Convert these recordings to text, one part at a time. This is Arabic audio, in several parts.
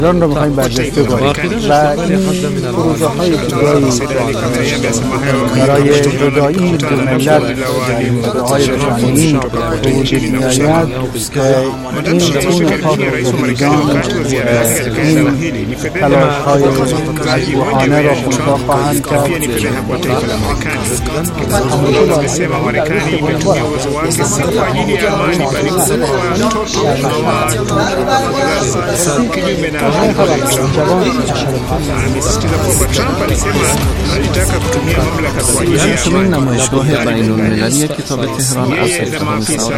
ایران رو می‌خوایم برجسته کنیم و این پروژه‌های برای جدایی دو ملت پروژه‌های رسانه‌ای به وجود می‌آید که این گونه پاک‌وجودان این تلاش‌های مجموعانه را کوتاه خواهند کرد. همچنین نمایشگاه بین‌المللی کتاب تهران از 17 سال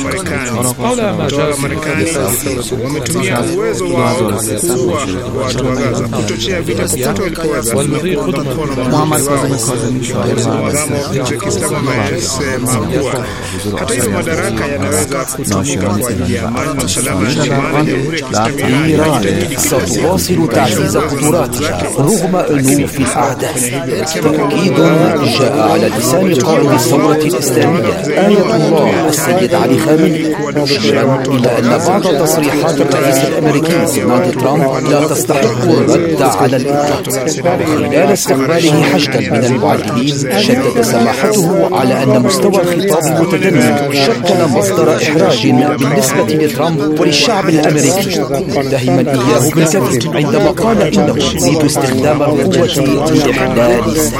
wametumia uwezo wao kuua watu wa Gaza, kuchochea vita popote walipoweza. محمد کاظمی شاعر cha Kiislamu amesema kuwa hata hivyo madaraka yanaweza kutumika kwa ajili ya amani na usalama nchini Jamhuri ya Kiislamu ya Iran. ستواصل تعزيز قدراتها رغم أنوف الأعداء. تأكيد جاء على لسان قائد الثورة الإسلامية آية الله السيد علي خامنئي، مشيرا إلى أن بعض تصريحات الرئيس الأمريكي دونالد ترامب لا تستحق الرد على الإطلاق. خلال استقباله حشدا من المعدلين شدد سماحته على أن مستوى الخطاب المتدني شكل مصدر إحراج بالنسبة لترامب وللشعب الأمريكي، متهما إياه بالكذب عندما قال إنه يريد استخدام القوة لإحلال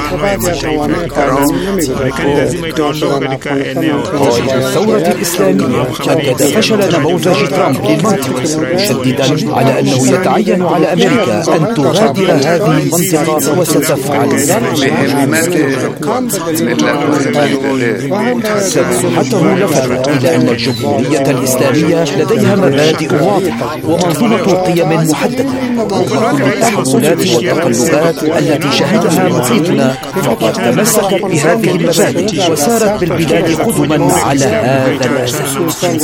قائد الثورة الإسلامية شدد فشل نموذج ترامب للمنطقة، مشددا على أنه يتعين على أمريكا أن تغادر هذه المنطقة وستفعل ذلك. سماحته لفت إلى أن الجمهورية الإسلامية لديها مبادئ واضحة ومنظومة قيم محددة، وكل التحولات والتقلبات التي شهدها محيطنا فقد تمسكت بهذه المبادئ وسارت بالبلاد قدما على هذا الأساس.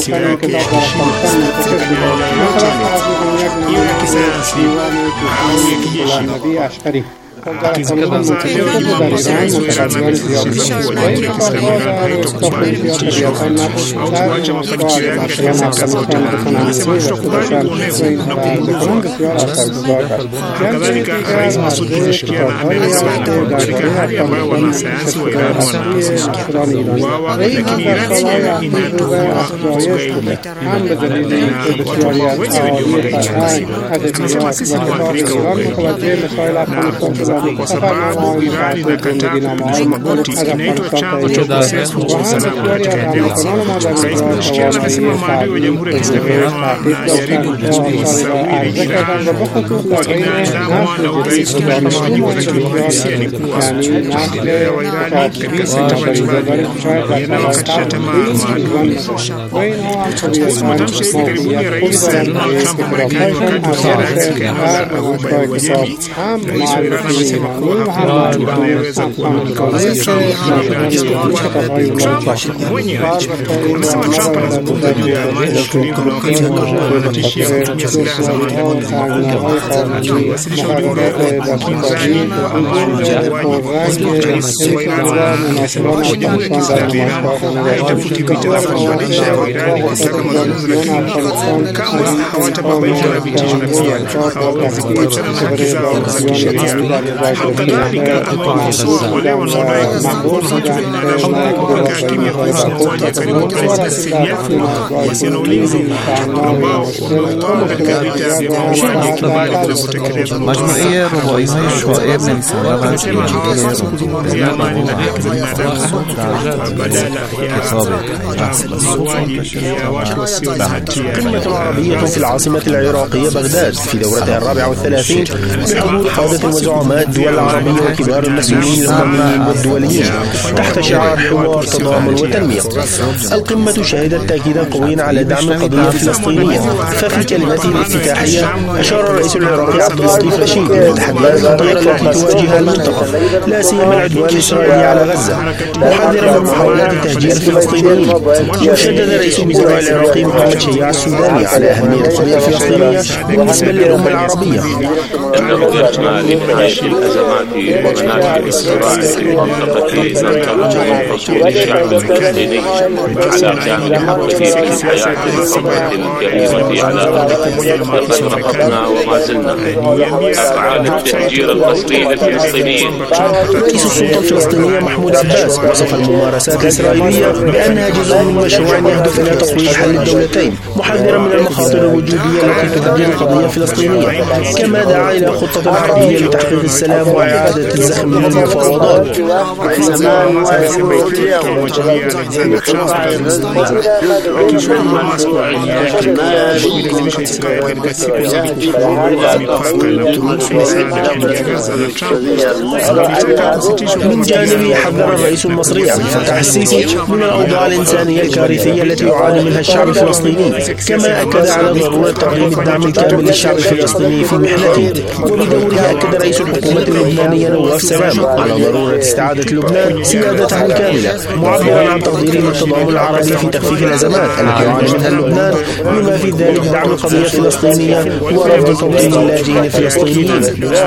kwa sababu Iran inakataa kupiga magoti. Inaitwa chanzo cha ukosefu wa usalama katika eneo. Rais Pezeshkian amesema maadui wa Jamhuri ya Kiislamu ya Iran wanajaribu kusawiri Iran kuwa inaandamwa na urais unaofanyiwa na kidiplomasia ni kuwa maendeleo ya Wairani katika sekta mbalimbali yanayokatisha tamaa maadui. Kuhusu matamshi hivi karibuni ya Rais Donald Trump wa Marekani wakati wa ziara yake katika eneo la Ghuba ya Uajemi, Rais wa Iran amesema kuwa hakuna mtu anayeweza kuamilika waziri wa Iran isipokuwa Trump mwenyewe. Amesema Trump anazungumza juu ya amani na utulivu na wakati huo anatishia kutumia silaha za matumizi makubwa. Akiwasilisha ujumbe wa kinzani wa amani na ukuaji, Rais wa Iran amesema kuwa Jamhuri ya Kiislamu ya Iran haitafuti vita na kubadilisha ya Wairani kutaka mazungumzo, lakini kamwe hawatababaika na vitisho na pia hawawezi kupatana na haki zao za kisheria. Kadhalika amewashukuru wale wanaodai kuunga mkono haki za binadamu kukaa kimya kuhusu mauaji ya karibu asilimia 80 wasio na ulinzi ambao wameuawa katika vita vya mauaji ya kimbari vinavyotekelezwa na مجموعه رباعی‌های شاعر نویسنده و anasema hawawezi kuzungumzia amani na haki za binadamu badala ya mauaji ya watu wasio na hatia. قمة عربية في العاصمة العراقية بغداد في دورتها 34 بحضور قادة وزعماء الدول العربية وكبار المسؤولين الأمميين والدوليين تحت شعار حوار تضامن وتنمية. القمة شهدت تأكيدا قويا على دعم القضية الفلسطينية، ففي كلمته الافتتاحية أشار الرئيس العراقي عبد اللطيف رشيد إلى التحديات الخطيرة التي تواجه المنطقة لا سيما العدوان الإسرائيلي على غزة، محذرا من محاولات تهجير الفلسطينيين. وشدد رئيس الوزراء العراقي محمد شياع السوداني على أهمية القضية الفلسطينية بالنسبة للأمة العربية. تفشي الأزمات ومناطق الصراع في منطقة ننطلق تطوير الشعب الفلسطيني على كامل حقه في الحياة الحرة الكريمة على أرضه. لقد رفضنا وما زلنا أفعال التهجير القسري للفلسطينيين. رئيس السلطة الفلسطينية محمود عباس وصف الممارسات الإسرائيلية بأنها جزء من مشروع يهدف إلى تطوير حل الدولتين، محذرا من المخاطر الوجودية التي تهدد القضية الفلسطينية، كما دعا إلى خطة حربية لتحقيق السلام وإعادة الزخم من المفاوضات. من جانبه حذر الرئيس المصري عبد الفتاح السيسي من الأوضاع الإنسانية الكارثية التي يعاني منها الشعب الفلسطيني، كما أكد على ضرورة تقديم الدعم الكامل للشعب الفلسطيني في محنته. وبدوره أكد رئيس الحكومة اللبنانية نواف سلام على ضرورة استعادة لبنان سيادته الكاملة، معبرا عن تقديره للتضامن العربي في تخفيف الأزمات التي يعاني منها لبنان، بما في ذلك دعم القضية الفلسطينية ورفض توطين اللاجئين الفلسطينيين.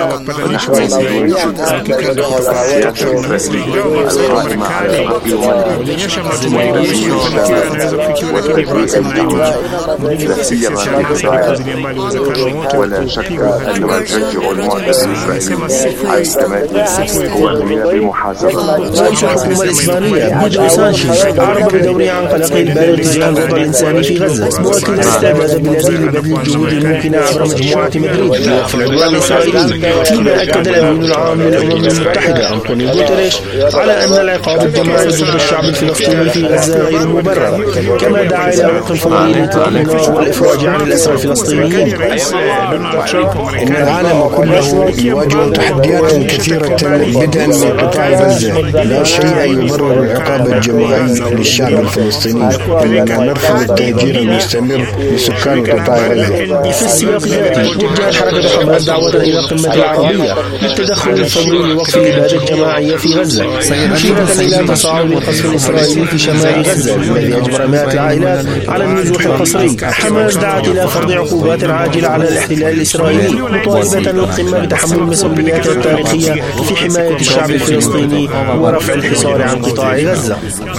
ولا شك أن من يشجع المعتدى الإسرائيلي هو أمين بالمحاسبة. رئيس الحكومة الإسبانية بيدرو سانشيز أعرب بدوره عن قلقه البالغ تجاه الوضع الإنساني في غزة، مؤكدا استعداد بلاده لبذل الجهود الممكنة عبر مجموعة مدريد لوقف العدوان الإسرائيلي، فيما أكد الأمين العام للأمم المتحدة أنطونيو غوتيريش على أن العقاب الجماعي ضد الشعب الفلسطيني في غزة غير مبرر، كما دعا إلى وقف فوري لإطلاق النار والإفراج عن الأسرى الفلسطينيين. إن العالم كله يواجه تحديات كثيرة بدءا من قطاع غزة. لا شيء يبرر العقاب الجماعي للشعب الفلسطيني، إننا نرفض التهجير المستمر لسكان قطاع غزة. في السياق ذاته وجهت حركة حماس دعوة إلى القمة العربية للتدخل الفوري لوقف الإبادة الجماعية في غزة، مشيرة إلى تصاعد القصف الإسرائيلي في شمال غزة الذي أجبر مئات العائلات على النزوح القسري. حماس دعت إلى فرض عقوبات عاجلة على الاحتلال الإسرائيلي، مطالبة القمة بتحمل مسؤولياتها التاريخية في حماية الشعب الفلسطيني ورفع الحصار عن قطاع غزة.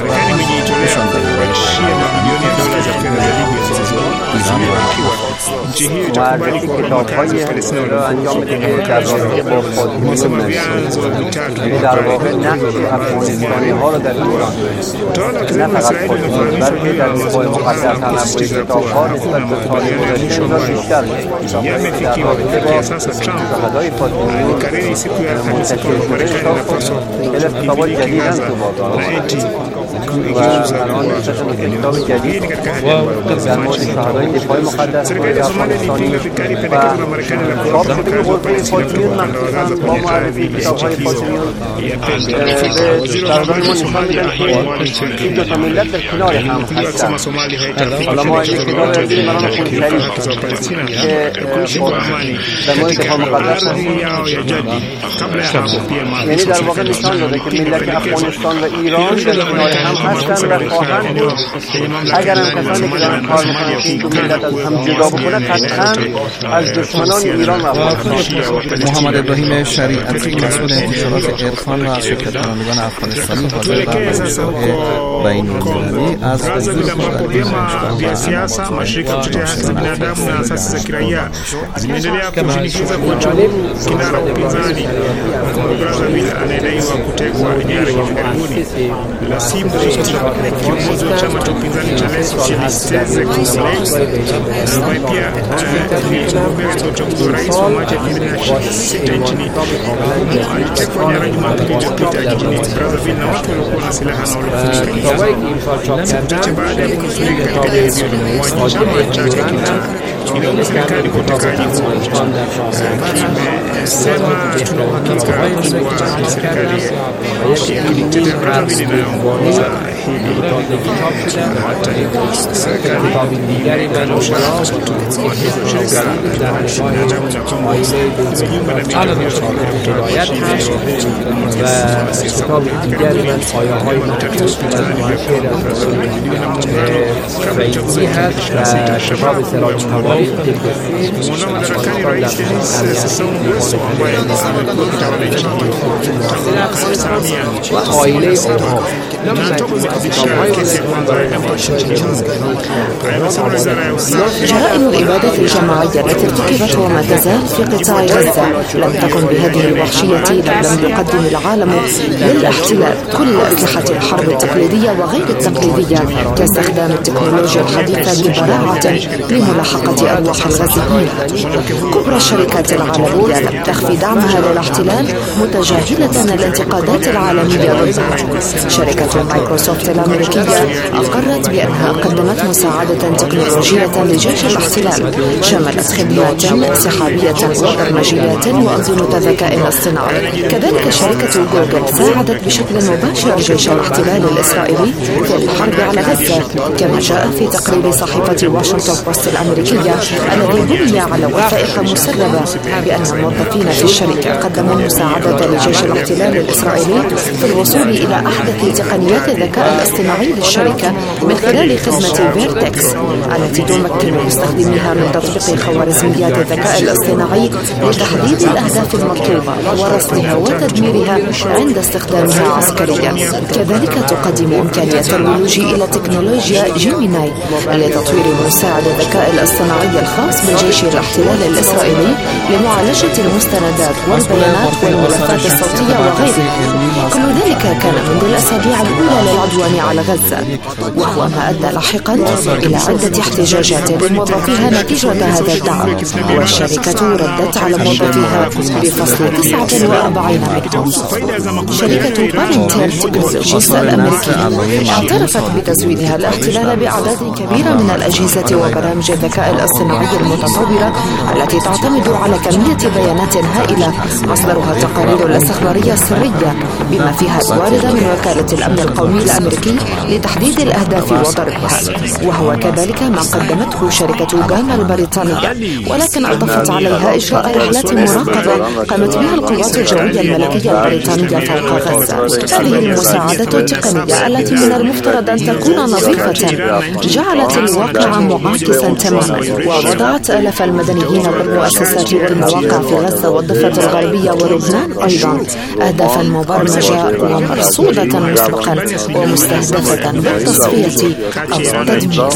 و یکی کتاب‌های را انجام بده در رابطه با خودمون یعنی در واقع نقش افغانستانی‌ها را در ایران نه فقط خودمون بلکه در دفاع مقدس تنوع کتاب‌ها نسبت به تاریخ گذشته را بیشتر در رابطه با شهدای فاطمی منتشر شده خیلی کتاب‌های جدید هم تو بازار و الان نسبت به کتاب جدید در مورد شهدای دفاع مقدس افغانستانی و چاپ شده به قربه فاطمیون مخصوصا با معرفی کتاب‌های فاطمیون به شهدای ما نشان میدن که این دو تا ملت در کنار هم هستن. حالا ما یک کتاب رسید مران خونشری که در مورد دفاع مقدس یعنی در واقع نشان داده که ملت افغانستان و ایران در کنار هم هستن و خواهند بود. اگر هم کسانی که دارن کار میکنن که این دو ملت از هم جدا بکنه قطعا از دشمنان ایران و افغانستان. محمد ابراهیم شریعتی مسئول انتشارات عرفان و از شرکت کنندگان افغانستانی حاضر در بین‌المللی از vya siasa, mashirika ya kutetea haki za binadamu na asasi za kiraia zimeendelea kushinikiza kuachiliwa kinara upinzani Brazzaville anayedaiwa kutekwa nyara hivi karibuni. La Simba, kiongozi wa chama cha upinzani cha Les Socialistes Congolais, ambaye pia ni mgombea katika uchaguzi wa rais wa Machi 2026 nchini, alitekwa nyara Jumapili iliyopita jijini Brazzaville na watu waliokuwa na silaha na waliofunika. Siku chache baada ya kunusurika katika jaribio la mauaji, chama chake kinaiomba serikali kwa utekaji huo. Kimesema tuna uhakika kuwa serikali ya Brazzaville inayoongoza کتاب دیگری به نشرات هدایت هست و کتاب دیگری من پایه‌های مخصوص و فیضی هست و کتاب سراج هوایی و آیله آنها جرائم الإبادة الجماعية التي ارتكبت وما تزال في قطاع غزة لم تكن بهذه الوحشية لم يقدم العالم للاحتلال كل أسلحة الحرب التقليدية وغير التقليدية كاستخدام التكنولوجيا الحديثة ببراعة لملاحقة أرواح الغزيين. كبرى الشركات العالمية لم تخفي دعمها للاحتلال متجاهلة الانتقادات العالمية ضدها. شركة مايكروسوفت الأمريكية أقرت بأنها قدمت مساعدة تكنولوجية لجيش الاحتلال شملت خدمات سحابية وبرمجيات وأنظمة ذكاء اصطناعي. كذلك شركة جوجل ساعدت بشكل مباشر جيش الاحتلال الإسرائيلي في الحرب على غزة كما جاء في تقرير صحيفة واشنطن بوست الأمريكية الذي بني على وثائق مسربة بأن الموظفين في الشركة قدموا مساعدة لجيش الاحتلال الإسرائيلي في الوصول إلى أحدث تقنيات الذكاء الاصطناعي للشركة من خلال خدمة فيرتكس التي تمكن مستخدميها من تطبيق خوارزميات الذكاء الاصطناعي لتحديد الأهداف المطلوبة ورصدها وتدميرها عند استخدامها عسكريا. كذلك تقدم إمكانية الولوج إلى تكنولوجيا جيميناي لتطوير مساعد الذكاء الاصطناعي الخاص بجيش الاحتلال الإسرائيلي لمعالجة المستندات والبيانات والملفات الصوتية وغيرها. كل ذلك كان منذ الأسابيع الأولى للعدوان على غزة وهو ما أدى لاحقا إلى عدة احتجاجات لموظفيها نتيجة هذا الدعم والشركة ردت على موظفيها بفصل 49 منهم. شركة بارنتير تكنولوجيز الأمريكية اعترفت بتزويدها الاحتلال بأعداد كبيرة من الأجهزة وبرامج الذكاء الاصطناعي المتطورة التي تعتمد على كمية بيانات هائلة مصدرها التقارير الاستخبارية السرية بما فيها الواردة من وكالة الأمن القومي الأمريكي لتحديد الأهداف وضربها وهو كذلك ما قدمته شركة جاما البريطانية ولكن أضافت عليها إجراء رحلات مراقبة قامت بها القوات الجوية الملكية البريطانية فوق غزة. هذه المساعدة التقنية التي من المفترض أن تكون نظيفة جعلت الواقع معاكسا تماما ووضعت آلاف المدنيين بالمؤسسات والمواقع في غزة والضفة الغربية ولبنان أيضا أهدافا مبرمجة ومرصودة مسبقا ومستهدفة بالتصفية أو التدمير.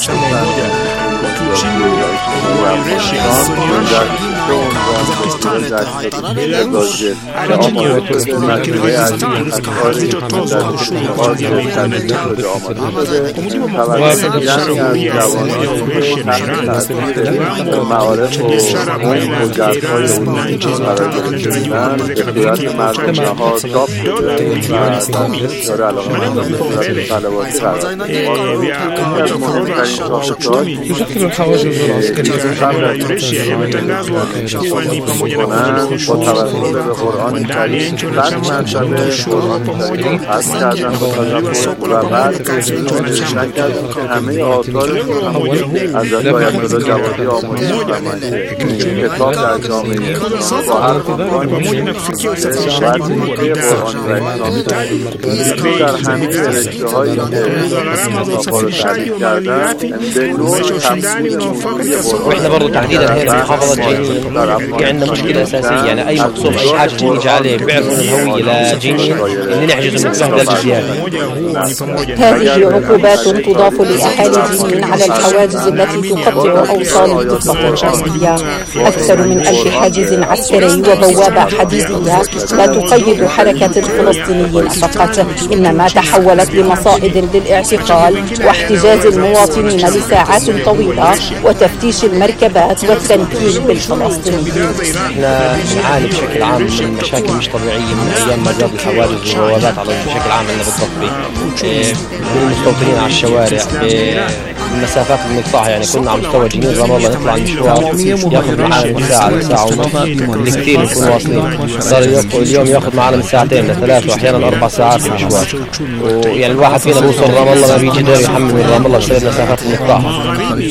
واحنا برضه تحديدا هي في محافظة جنين عندنا مشكلة أساسية يعني أي مقصود أي حاجة نيجي عليه بيعرفوا الهوية لجنين إن نحجز المستهدف بزيادة. هذه عقوبات تضاف لأهالي جنين على الحواجز التي تقطع أوصال الضفة الغربية. أكثر من 1000 حاجز عسكري وبوابة حديدية لا تقيد حركة الفلسطينيين فقط إنما تحولت لمصائد للاعتقال واحتجاز المواطنين لساعات طويلة وتفتيش المركبات والتنكيل بالفلسطينيين. احنا نعاني بشكل عام من مشاكل مش طبيعية من أيام ما زاد الحوادث والبوابات على بشكل عام عندنا بالضفة، من المستوطنين على الشوارع المسافات اللي بنقطعها. يعني كنا على مستوى جنين رام الله نطلع المشوار ياخذ معنا ساعة لساعة ونص بالكثير نكون واصلين. صار اليوم ياخذ معنا من ساعتين ل3 وأحيانا 4 ساعات المشوار. ويعني الواحد فينا بوصل رام الله ما بيجي دور يحمل من رام الله بسبب المسافات اللي نقطعها.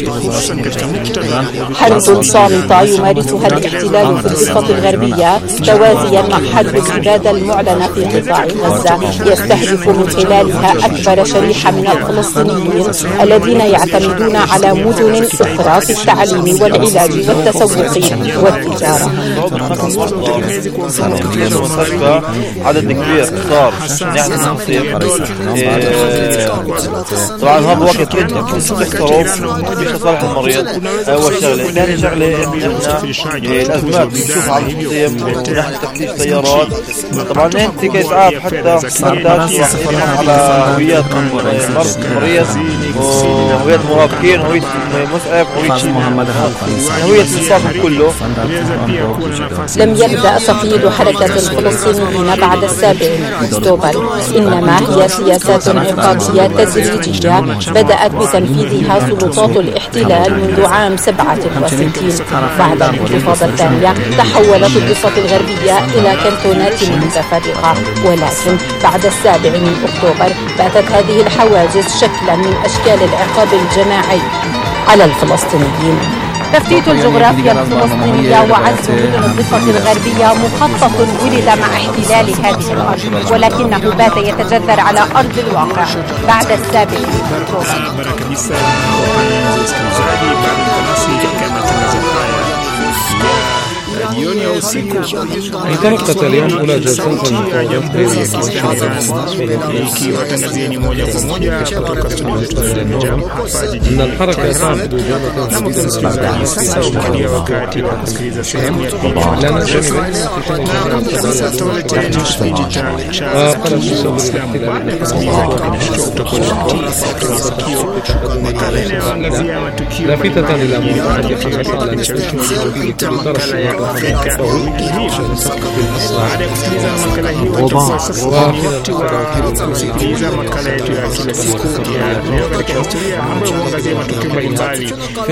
حرب صامتة يمارسها الاحتلال في الضفة الغربية توازيا مع حرب الإبادة المعلنة في قطاع غزة، يستهدف من خلالها أكبر شريحة من الفلسطينيين الذين يعتمدون على مدن أخرى في التعليم والعلاج والتسوق والتجارة. عدد كبير صار نحن نصير طبعا هذا وقت جدا تخسروا في صالح المريض. أول شغلة ثاني شغلة إحنا الأزمات بنشوف على الخطيم ونحن تفتيش سيارات. طبعا انت كإسعاف حتى على هويات مريض وهويات مرافقين وهوية مسعف وهوية الصف كله. لم يبدأ صفيد حركة الفلسطينيين بعد 7 أكتوبر، إنما هي سياسات انعقادية تدريجية بدأت بتنفيذها سلطات الاحتلال منذ عام 67. بعد الانتفاضة الثانية تحولت الضفة الغربية إلى كانتونات متفرقة، ولكن بعد 7 أكتوبر باتت هذه الحواجز شكلا من أشكال العقاب الجماعي على الفلسطينيين. تفتيت الجغرافيا الفلسطينية وعزل مدن الضفة الغربية مخطط ولد مع احتلال هذه الأرض، ولكنه بات يتجذر على أرض الواقع بعد 7 أكتوبر. Entorokta اليوم أولى جلسات إن الحركة تعقد لافتة إلى baada ya kusikiliza makala hii kusikiliza makala yetu ya kila siku ya leo katika historia ambayo huangazia matukio mbalimbali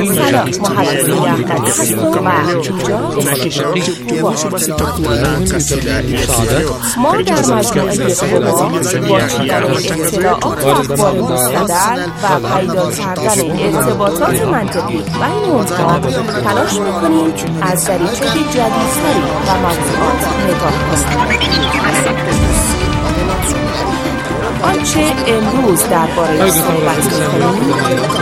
na kisha mwisho basi tutakuwa na kasida ya leo. Karibu kusikiliza kasida ya اخبار مستدل و پیدا کردن ارتباطات منطقی بین اونها تلاش میکنیم از دریچه جدیدتری و موضوعات نگاه کنیم. آنچه امروز درباره صحبت می‌کنیم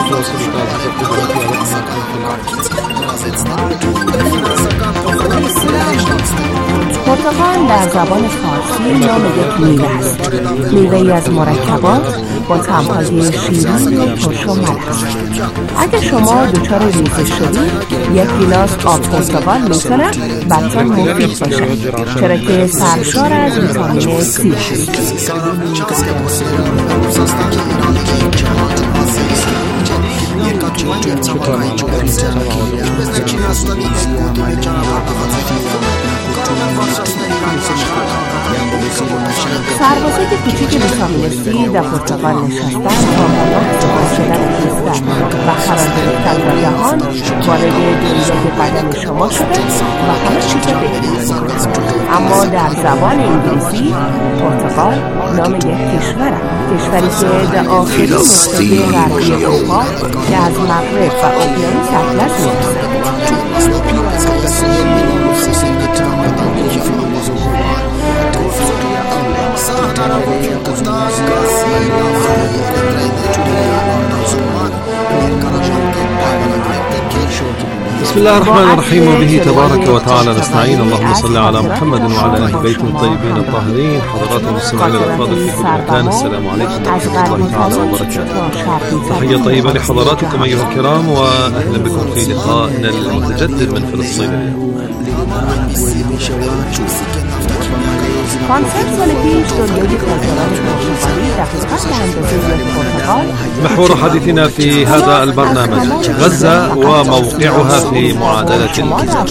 پرتقال در زبان فارسی نام یک میوه است. میوه‌ای از مرکبات با طعم‌های شیرین و ترش و ملح. اگر شما دچار ریزش شدید، یک گیلاس آب پرتقال میتونه براتون مفید باشه، چرا که سرشار از ویتامین سی است. سربازه کوچیک ویتامین سی در پرتقال نشستن تا محض شدن کیستن و قرار گرفتن در جهان وارد جریان بدن شما شده و همه چیز رو بهتر می‌کنه. اما در زبان انگلیسی پرتقال نام یک کشور است، کشوری که در آخرین نقطه غربی اروپا که از مغرب و اقیانوس اطلس می‌رسد. بسم الله الرحمن الرحيم وبه تبارك وتعالى نستعين. اللهم صل على محمد وعلى اهل بيته الطيبين الطاهرين. حضرات المستمعين الافاضل في كل مكان، السلام عليكم ورحمه الله تعالى وبركاته. تحيه طيبه لحضراتكم ايها الكرام، واهلا بكم في لقائنا المتجدد من فلسطين اليوم. 500 سال پیش دنیای پرتقال پرتغالی دقیقاً به اندازه یک پرتقال. محور حديثنا في هذا البرنامج غزة وموقعها في معادلة الكتاب.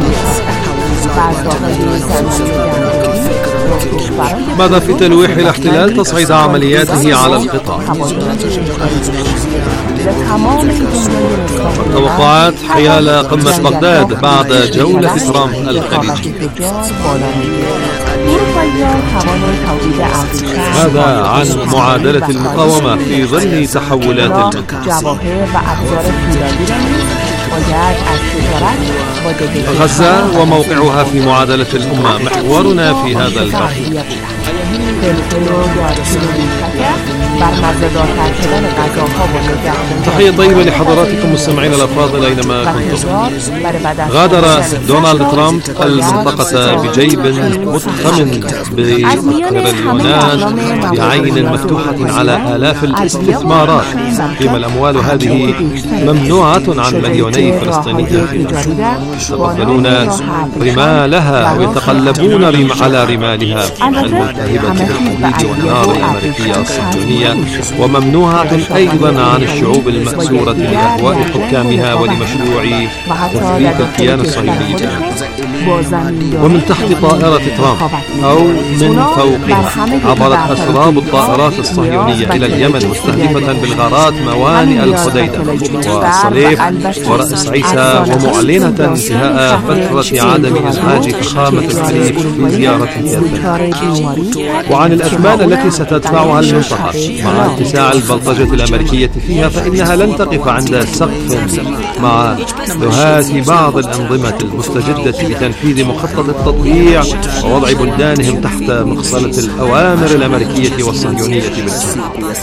ماذا في تلويح الاحتلال تصعيد عملياته على القطاع؟ توقعات حيال قمة بغداد بعد جولة ترامب الخليجية. ماذا عن معادلة المقاومة في ظل تحولات المنطقة؟ غزة وموقعها في معادلة الأمة محورنا في هذا البحث. تحية طيبة لحضراتكم مستمعين الأفاضل أينما كنتم. غادر دونالد ترامب المنطقة بجيب متخم بظهر اليونان بعين مفتوحة على آلاف الاستثمارات، فيما الأموال هذه ممنوعة عن مليوني فلسطيني في غزة يتبادلون رمالها ويتقلبون على رمالها الملتهبة بالحديد والنار الأمريكية الصهيونية، وممنوعة أيضا عن الشعوب المأسورة لأهواء حكامها ولمشروع تثبيت الكيان الصهيوني. ومن تحت طائرة ترامب أو من فوقها عبرت أسراب الطائرات الصهيونية إلى اليمن مستهدفة بالغارات موانئ الحديدة والصليب ورأس عيسى، ومعلنة انتهاء فترة عدم إزعاج فخامة الخليفة في زيارته. وعن الأثمان التي ستدفعها المنطقة مع اتساع البلطجة الأمريكية فيها، فإنها لن تقف عند سقف مع دهات بعض الأنظمة المستجدة بتنفيذ مخطط التطبيع ووضع بلدانهم تحت مخصلة الأوامر الأمريكية والصهيونية بالكامل.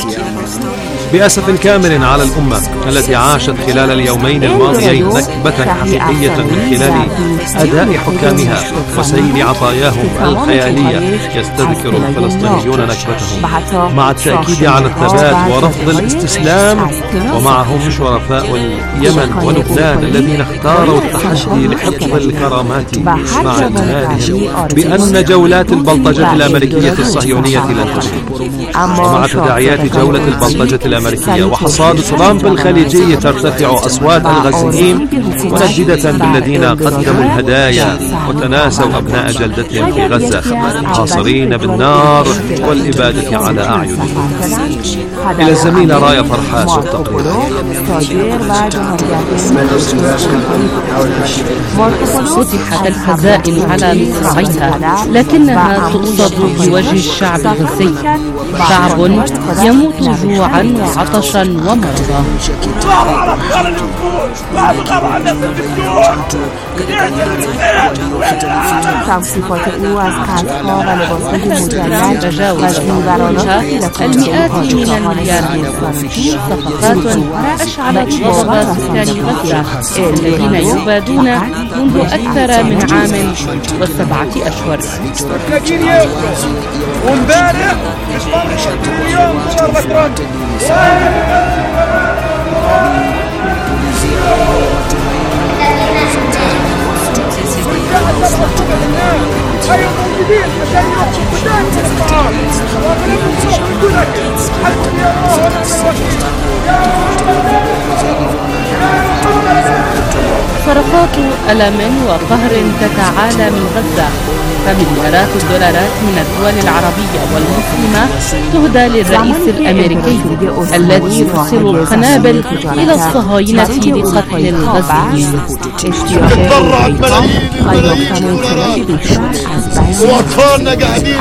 بأسف كامل على الأمة التي عاشت خلال اليومين الماضيين نكبة حقيقية من خلال أداء حكامها وسيل عطاياهم الخيالية، يستذكر الفلسطينيون نكبتهم مع التأكيد على الثبات ورفض الاستسلام، ومعهم شرفاء اليمن ولبنان الذين اختاروا التحدي لحفظ الكرامات مع إنهارهم بأن جولات البلطجة الأمريكية الصهيونية لن تشهد، ومع تداعيات جولة البلطجة الأمريكية وحصاد ترامب الخليجي ترتفع أصوات الغزيين منددة بالذين قدموا الهدايا وتناسوا أبناء جلدتهم في غزة حاصرين بالنار والإبادة على أعينهم. إلى الزميلة راية فرحات والتقرير. فتحت الخزائن على مصراعيها لكنها تقصد بوجه الشعب الغزي، شعب يموت جوعا وعطشا ومرضا. توصيفات او از قصدها و لباسهای مجلل تجاوز المئات من الملياردير صفقات أشعلت ضبابات سكان غزة الذين يبادون منذ أكثر من عام و7 أشهر. وامبارح مليون دولار صرخات ألم وقهر تتعالى من غزة، فمليارات الدولارات من الدول العربية والمسلمة تهدى للرئيس الأمريكي الذي يرسل القنابل إلى الصهاينة لقتل الغزيين. وأطفالنا قاعدين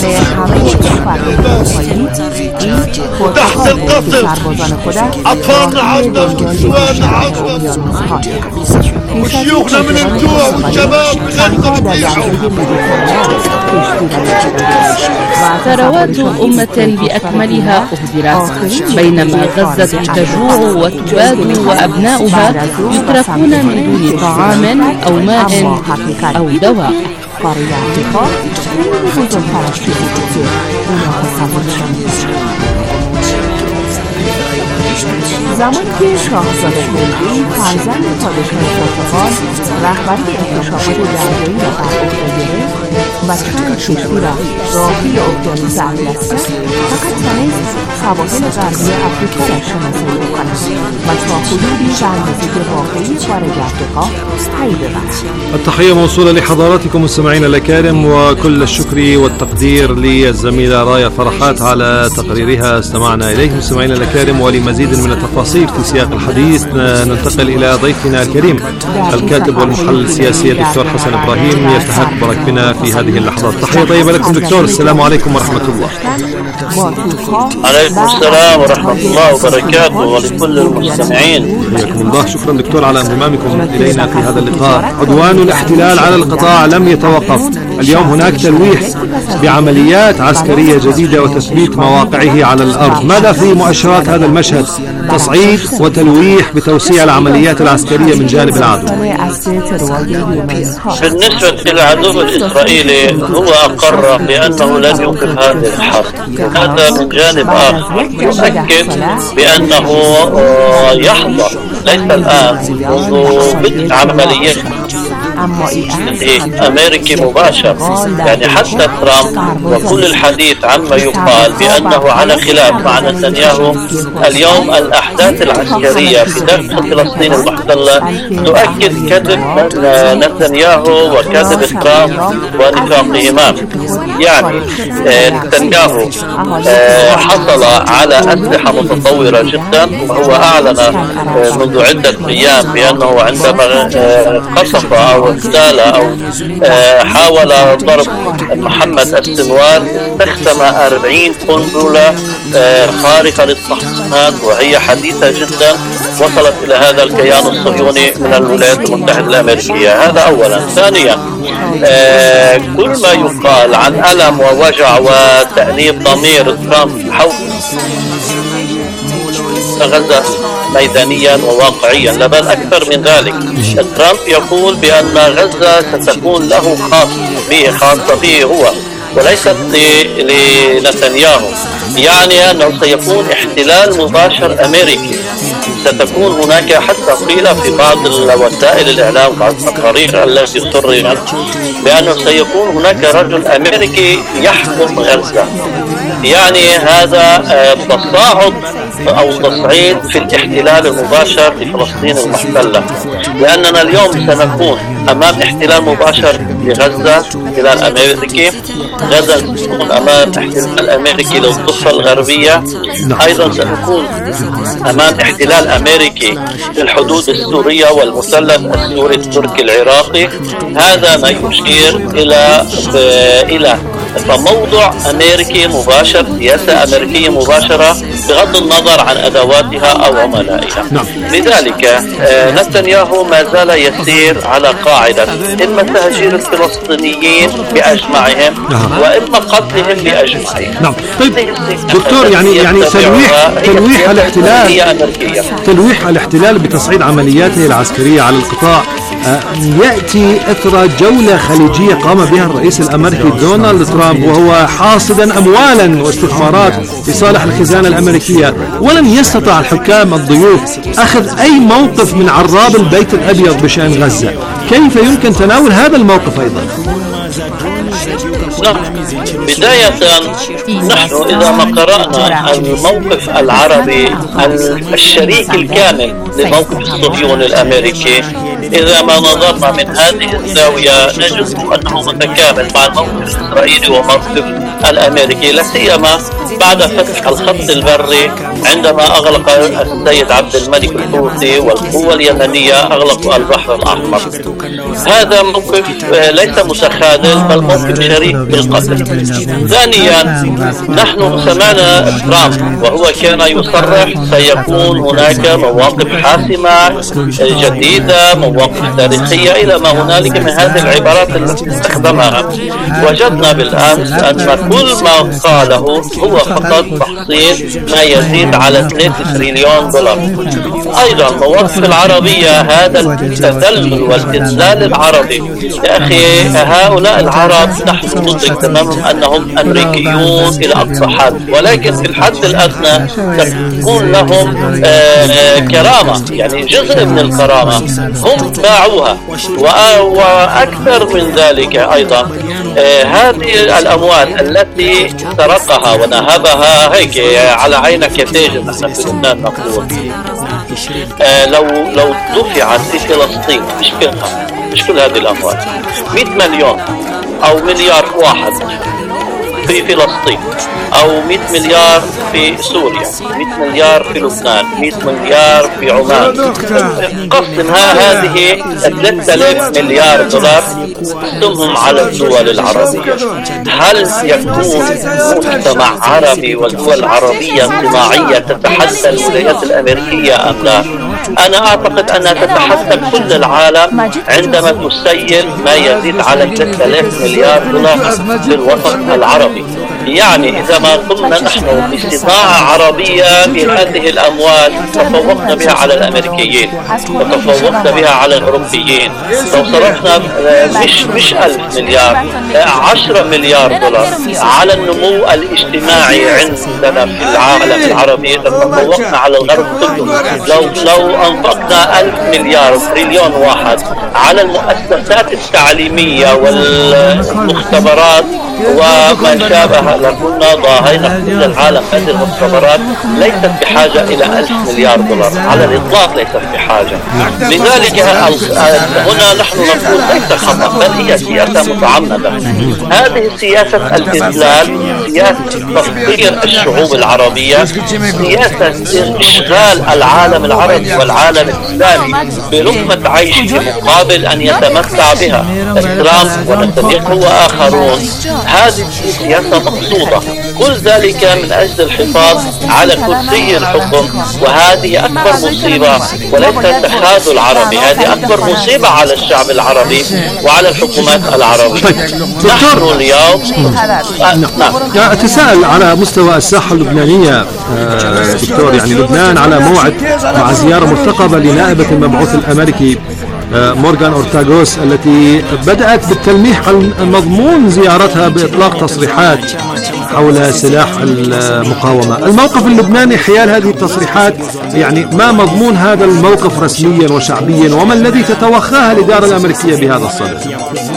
تحت القصف، أطفالنا عضنا ونسواننا عضنا وشيوخنا من الجوع والشباب بغزة بيعوا. ثروات أمة بأكملها أهدرت، بينما غزة تجوع وتباد وأبناؤها يتركون من دون طعام أو ماء أو دواء. زمانی که شاهزاده هنری فرزند پادشاه پرتغال رهبری انکشافات دریایی را بر عهده گرفت، و چند کشتی را راهی اقیانوس اطلس فقط توانست سواحل غربی آفریقا را شناسایی بکند و تا حدودی به اندازه واقعی خارج آفریقا پی ببرد. التحية موصولة لحضراتكم مستمعينا الأكارم، وكل الشكر والتقدير للزميلة رايا فرحات على تقريرها استمعنا إليه. مستمعينا الأكارم، ولمزيد من التفاصيل في سياق الحديث ننتقل إلى ضيفنا الكريم الكاتب والمحلل السياسي الدكتور حسن إبراهيم يلتحق بركبنا في هذه اللحظات. تحية طيبة لكم دكتور، السلام عليكم ورحمة الله. عليكم السلام ورحمة الله وبركاته ولكل المستمعين. حياكم الله. شكرا دكتور على انضمامكم إلينا في هذا اللقاء. عدوان الاحتلال على القطاع لم يتوقف، اليوم هناك تلويح بعمليات عسكرية جديدة وتثبيت مواقعه على الأرض. ماذا في مؤشرات هذا المشهد؟ تصعيد وتلويح بتوسيع العمليات العسكرية من جانب العدو. بالنسبة للعدو الإسرائيلي هو أقر بأنه لن يوقف هذه الحرب. هذا من جانب آخر يؤكد بأنه يحظر ليس الآن منذ بدء عمليات أمريكي مباشر، يعني حتى ترامب وكل الحديث عما يقال بأنه على خلاف مع نتنياهو. اليوم الأحداث العسكرية في داخل فلسطين المحتلة تؤكد كذب نتنياهو وكذب ترامب ونفاقهما. يعني نتنياهو حصل على أسلحة متطورة جدا، وهو أعلن منذ عدة أيام بأنه عندما قصف أو اغتال أو حاول ضرب محمد السنوار استخدم 40 قنبلة خارقة للتحصينات، وهي حديثة جدا وصلت إلى هذا الكيان الصهيوني من الولايات المتحدة الأمريكية. هذا أولا. ثانيا كل ما يقال عن ألم ووجع وتأنيب ضمير ترامب حول غزة ميدانيا وواقعيا، لا بل أكثر من ذلك. ترامب يقول بأن غزة ستكون له خاصة به هو وليست لنتنياهو، يعني أنه سيكون احتلال مباشر أمريكي. ستكون هناك حتى قيل في بعض وسائل الإعلام بعض التقارير التي سربت بأنه سيكون هناك رجل أمريكي يحكم غزة. يعني هذا تصاعد أو تصعيد في الاحتلال المباشر لفلسطين المحتلة، لأننا اليوم سنكون أمام احتلال مباشر لغزة، احتلال أمريكي. غزة سنكون أمام احتلال أمريكي للضفة الغربية. أيضا سنكون أمام احتلال أمريكي للحدود السورية والمثلث السوري التركي العراقي. هذا ما يشير إلى فموضع أمريكي مباشر، سياسة أمريكية مباشرة بغض النظر عن أدواتها أو عملائها. لذلك نتنياهو ما زال يسير على قاعدة إما تهجير الفلسطينيين بأجمعهم وإما قتلهم بأجمعهم. طيب دكتور، يعني تلويح الاحتلال بتصعيد عملياته العسكرية على القطاع يأتي إثر جولة خليجية قام بها الرئيس الأمريكي دونالد ترامب، وهو حاصدا أموالا واستثمارات لصالح الخزانة الأمريكية، ولم يستطع الحكام الضيوف أخذ أي موقف من عراب البيت الأبيض بشأن غزة. كيف يمكن تناول هذا الموقف أيضا؟ بداية نحن إذا ما قرأنا الموقف العربي الشريك الكامل لموقف الصهيوني الأمريكي، إذا ما نظرنا من هذه الزاوية نجد أنه متكامل مع الموقف الإسرائيلي وموقف الأمريكي، لا سيما بعد فتح الخط البري عندما أغلق السيد عبد الملك الحوثي والقوة اليمنية أغلقوا البحر الأحمر. هذا موقف ليس متخاذل بل موقف شريك بالقتل. ثانيا نحن سمعنا ترامب وهو كان يصرح سيكون هناك مواقف حاسمة جديدة، مواقف تاريخية إلى ما هنالك من هذه العبارات التي استخدمها. وجدنا بالأمس أن كل ما قاله هو فقط تحصيل ما يزيد على 3 تريليون دولار. أيضا المواقف العربية، هذا التذلل والاذلال العربي. يا أخي هؤلاء العرب نحن ندرك تماما أنهم أمريكيون إلى أقصى حد، ولكن في الحد الأدنى تكون لهم كرامة، يعني جزء من الكرامة هم باعوها. وأكثر من ذلك أيضا هذه الأموال التي سرقها ونهبها هيك على عينك يا تاجر، نحن في لبنان نقول لو دفعت في فلسطين مش كل هذه الأموال 100 مليون أو مليار واحد في فلسطين، أو 100 مليار في سوريا، 100 مليار في لبنان، 100 مليار في عمان، قسمها هذه 3000 مليار دولار قسمهم على الدول العربية. هل يكون مجتمع عربي والدول العربية صناعية تتحدى الولايات الأمريكية أم لا؟ أنا أعتقد أنها تتحدى كل العالم عندما تسيل ما يزيد على 3000 مليار دولار في الوسط العربي. يعني إذا ما قلنا نحن بصناعة عربية بهذه الأموال تفوقنا بها على الأمريكيين وتفوقنا بها على الأوروبيين. لو صرفنا مش 1000 مليار 10 مليار دولار على النمو الاجتماعي عندنا في العالم العربي تفوقنا على الغرب كله. لو أنفقنا 1000 مليار تريليون واحد على المؤسسات التعليمية والمختبرات وما شابه لكنا ضاهينا كل العالم. هذه المختبرات ليست بحاجة إلى 1000 مليار دولار على الإطلاق، ليست بحاجة. لذلك هنا نحن نقول ليس خطأ بل هي سياسة متعمدة. هذه سياسة الإذلال، سياسة تفكير الشعوب العربية، سياسة إشغال العالم العربي والعالم الإسلامي بلقمة عيش مقابل أن يتمتع بها ترامب ونتنياهو وآخرون. هذه سياسة مقصودة، كل ذلك من أجل الحفاظ على كرسي الحكم. وهذه أكبر مصيبة وليس التخاذل العربي، هذه أكبر مصيبة على الشعب العربي وعلى الحكومات العربية. نحن اليوم أتساءل على مستوى الساحة اللبنانية دكتور، يعني لبنان على موعد مع زيارة مرتقبة لنائبة المبعوث الأمريكي مورغان أورتاغوس التي بدأت بالتلميح عن مضمون زيارتها بإطلاق تصريحات حول سلاح المقاومة. الموقف اللبناني حيال هذه التصريحات، يعني ما مضمون هذا الموقف رسميا وشعبيا، وما الذي تتوخاه الإدارة الأمريكية بهذا الصدد؟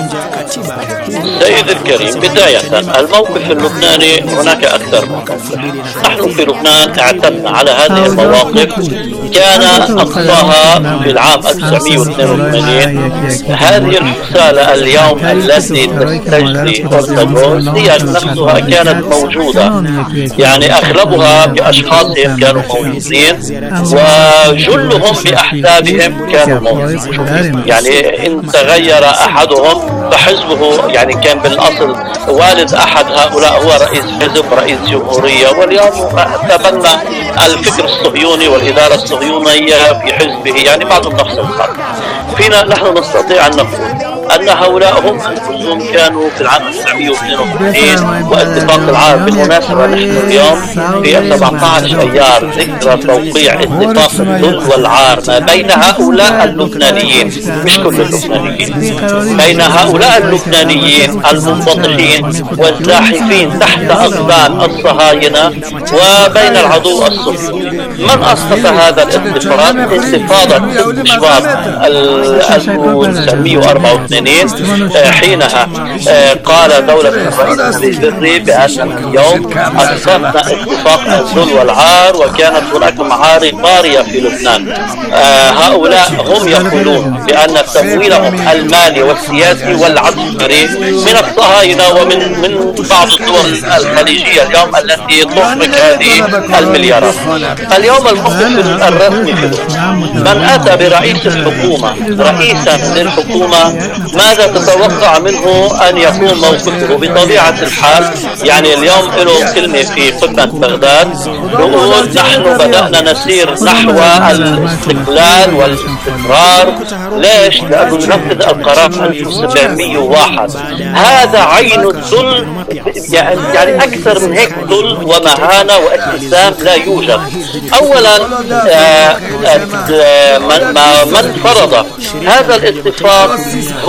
سيد الكريم، بداية الموقف اللبناني هناك أكثر موقف. نحن في لبنان اعتدنا على هذه المواقف، كان أقصاها في العام 1982. هذه الرسالة اليوم التي تستجري أورتاغوس هي نفسها كانت موجودة، يعني أغلبها بأشخاصهم كانوا موجودين وجلهم بأحزابهم كانوا موجودين. يعني إن تغير أحدهم فحزبه، يعني كان بالأصل والد أحد هؤلاء هو رئيس حزب، رئيس جمهورية، واليوم تبنى الفكر الصهيوني والإدارة الصهيونية في حزبه، يعني بعضهم نفس الخط. فينا نحن نستطيع أن نقول أن هؤلاء هم أنفسهم كانوا في العام 1982 واتفاق العرب. بالمناسبة نحن اليوم في 17 أيار ذكرى توقيع اتفاق الذل والعار ما بين هؤلاء اللبنانيين، مش كل اللبنانيين، بين هؤلاء اللبنانيين المنبطحين والزاحفين تحت أقدام الصهاينة وبين العدو الصهيوني. من أسقط هذا الاتفاق؟ انتفاضة شباب 1984 حينها قال دولة الرئيس البري بأن اليوم أسقطنا اتفاق الذل والعار، وكانت هناك معارك طارية في لبنان. هؤلاء هم يقولون بأن تمويلهم المالي والسياسي والعسكري من الصهاينة ومن بعض الدول الخليجية اليوم التي تخرج هذه المليارات. اليوم الموقف الرسمي في لبنان، من أتى برئيس الحكومة رئيسا للحكومة ماذا تتوقع منه أن يكون موقفه؟ بطبيعة الحال يعني اليوم له كلمة في قمة بغداد يقول نحن بدأنا نسير نحو الاستقلال والاستقرار. ليش؟ لأنه نفذ القرار 1701. هذا عين الذل، يعني أكثر من هيك ذل ومهانة واستسلام لا يوجد. أولا من فرض هذا الاتفاق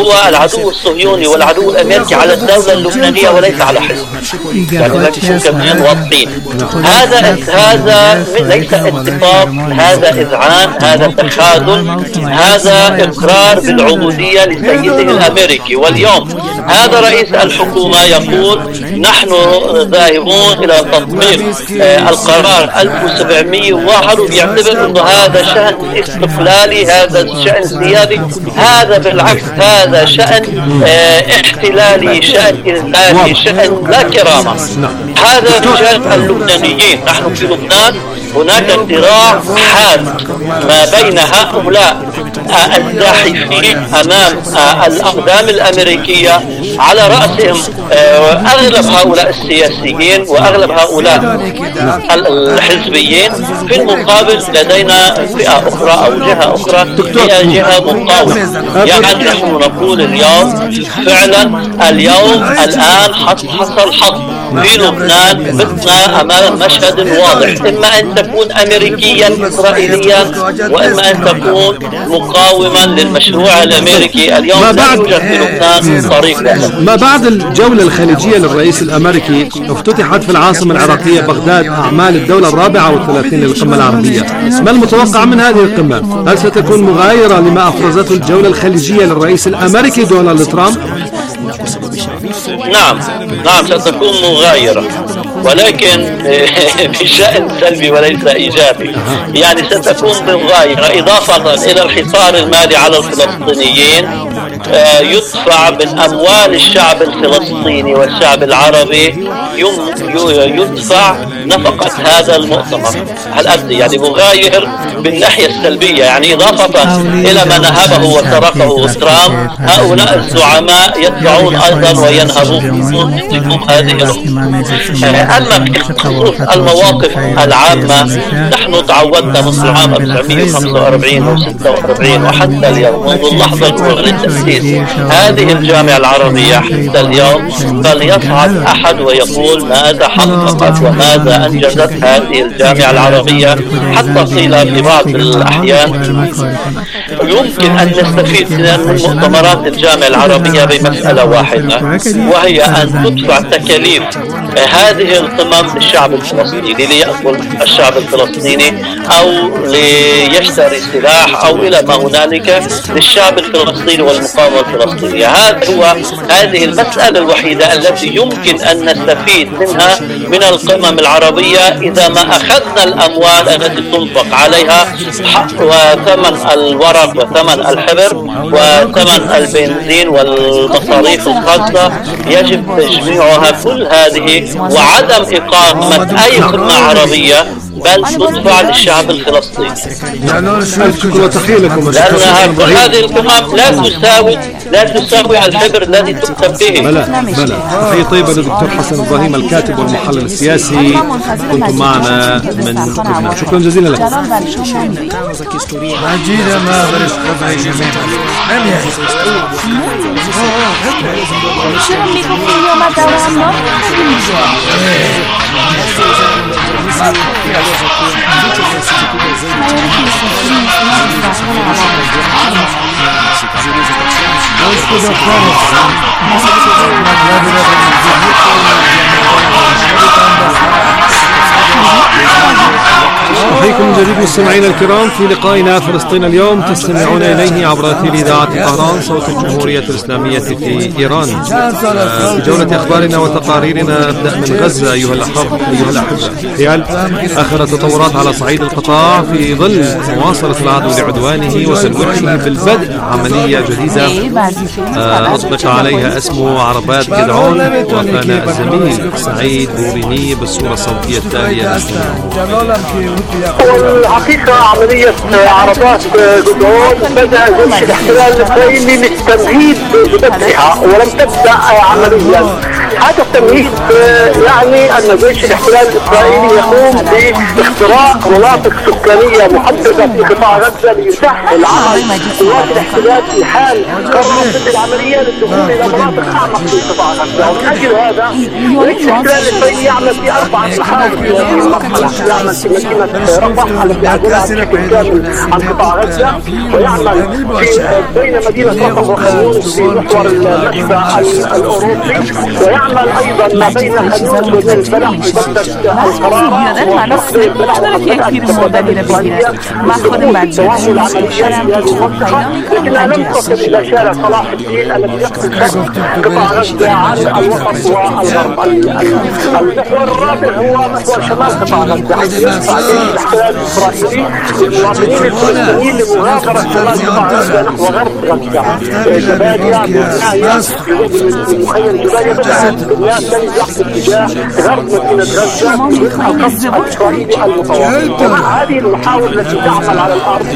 هو العدو الصهيوني والعدو الأمريكي على الدولة اللبنانية وليس على حزب. يعني لازم كمان واضحين. هذا ليس اتفاق، هذا إذعان، هذا تخاذل، هذا إقرار بالعبودية لسيده الأمريكي. واليوم هذا رئيس الحكومة يقول نحن ذاهبون إلى تطبيق القرار 1701 وبيعتبر أنه هذا شأن استقلالي، هذا شأن سيادي. هذا بالعكس، هذا شأن احتلالي، شأن إذلالي، شأن لا كرامة. هذا رجال اللبنانيين. نحن في لبنان هناك صراع حاد ما بين هؤلاء الزاحفين أمام الأقدام الأمريكية، على رأسهم أغلب هؤلاء السياسيين وأغلب هؤلاء الحزبيين. في المقابل لدينا فئة أخرى أو جهة أخرى هي جهة مقاومة. يعني نحن نقول اليوم فعلا الآن حصل حظ في لبنان. بتنا أمام مشهد واضح، إما أن تكون أمريكيا إسرائيليا وإما أن تكون مقاوما للمشروع الأمريكي. اليوم لا يوجد في لبنان طريق لها. ما بعد الجولة الخليجية للرئيس الأمريكي افتتحت في العاصمة العراقية بغداد أعمال الدولة 34 للقمة العربية. ما المتوقع من هذه القمة؟ هل ستكون مغايرة لما أفرزته الجولة الخليجية للرئيس الأمريكي دونالد ترامب؟ نعم ستكون مغايرة، ولكن بشأن سلبي وليس إيجابي. يعني ستكون مغايرة إضافة إلى الحصار المالي على الفلسطينيين يدفع من أموال الشعب الفلسطيني والشعب العربي، يدفع نفقة هذا المؤتمر. هل أدري يعني مغاير بالناحية السلبية، يعني إضافة إلى ما نهبه وسرقه ترامب، هؤلاء الزعماء يدفعون أيضا وينهبون هذه الأمور. أما بخصوص المواقف العامة، نحن تعودنا منذ عام 1945 و 46 وحتى اليوم، منذ اللحظة الأولى لتأسيس هذه الجامعة العربية حتى اليوم، فليصعد أحد ويقول ماذا حققت وماذا أنجزت هذه الجامعة العربية. حتى قيل في بعض الأحيان يمكن أن نستفيد من مؤتمرات الجامعة العربية بمسألة واحدة، وهي أن تدفع تكاليف هذه القمم للشعب الفلسطيني، ليأكل الشعب الفلسطيني أو ليشتري سلاح أو إلى ما هنالك للشعب الفلسطيني والمقاومة الفلسطينية. هذه المسألة الوحيدة التي يمكن أن نستفيد منها من القمم العربية، إذا ما أخذنا الأموال التي تنفق عليها وثمن الورق وثمن الحبر وثمن البنزين والمصاريف الخاصة، يجب تجميعها كل هذه وعدم إقامة أي قمة عربية، بل تدفع للشعب الفلسطيني. لأن هذه القمم لا تساوي الحبر الذي تكتب به. بلى تحية طيبة للدكتور حسن إبراهيم الكاتب والمحلل السياسي، كنتم معنا من لبنان. شكرا جزيلا لك. أحييكم من جديد مستمعينا الكرام في لقائنا فلسطين اليوم، تستمعون إليه عبر أثير إذاعة طهران صوت الجمهورية الإسلامية في إيران. في جولة أخبارنا وتقاريرنا نبدأ من غزة أيها الأحبة. حيال آخر التطورات على صعيد القطاع في ظل مواصلة العدو لعدوانه وتلويحه بالبدء عملية جديدة أطلق عليها اسم عربات جدعون، وكان الزميل سعيد بوريني بالصورة الصوتية التالية. والحقيقة عملية عربات جدعون بدأ جيش الاحتلال الإسرائيلي للتمهيد لبدءها ولم تبدأ عمليا. هذا التمهيد يعني أن جيش الاحتلال الإسرائيلي يقوم باختراق مناطق سكانية محددة في قطاع غزة ليسهل عمل قوات الاحتلال في حال قررت العملية للدخول إلى مناطق أعمق في قطاع غزة. ومن أجل هذا جيش الاحتلال الإسرائيلي يعمل في 4 محاور في هذه المرحلة. يعمل في مدينة رفح التي عزلها بشكل كامل عن قطاع غزة، ويعمل بين مدينة رفح وخان يونس في محور المشفى الأوروبي، ويعمل أيضا ما بين خان يونس وبين البلح في بلدة القرارة ومنطقة البلح توصل العمليات في هذه المنطقة، لكنها لم تصل إلى شارع صلاح الدين الذي يقصد قطاع غزة عن الوسط والغرب. المحور الرابع هو محور شمال قطاع غزة، حيث يدفع الاحتلال الإسرائيلي للمواطنين الفلسطينيين لمغادرة شمال قطاع غزة نحو غرب غزة. جباليا بناية مخيم جباليا بدأت بناء تنزح باتجاه غرب مدينة غزة القصف الإسرائيلي المتواصل. ومع هذه المحاور التي تعمل على الأرض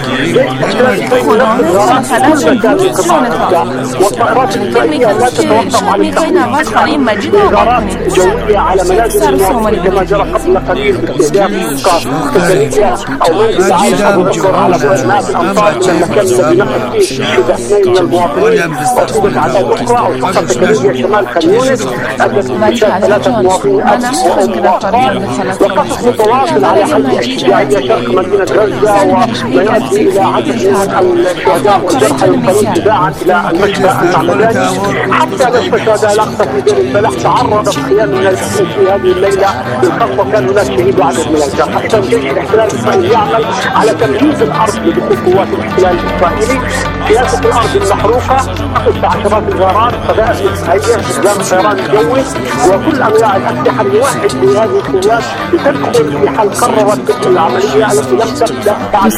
والطائرات الإسرائيلية لا تتوقف عن الغارات الجوية على منازل المواطنين كما جرى قبل قليل باستهداف سكنية أو منزل عائشة أبو بكر على بعد 100 أمتار من المكان الذي نقل فيه شبه 2 من المواطنين. وأصيبت أعداد أخرى أو شقة سكنية شمال خان يونس أدت إنشاء 3 مواطنين أمس وأطفال. وقصف متواصل على حي الشجاعية شرق مدينة غزة، وما يؤدي إلى عدد من الشهداء والجرحى ينقلون تباعا إلى المشفى المعمداني. حتى مشفى شهداء الأقصى في دير البلح تعرضت خلال من في هذه الليلة للقصف، وكان هناك شهيد وعدد من الجرحى. إذا جيش الاحتلال الإسرائيلي يعمل على تمهيد الأرض لدخول قوات الاحتلال الإسرائيلي. سياسة الأرض المحروقة تقص عشرات الغارات، قذائف هيئة استخدام الطيران الجوي وكل أنواع الأسلحة ليوحد بهذه القوات لتدخل في حال قررت العملية التي لم تبدأ بعد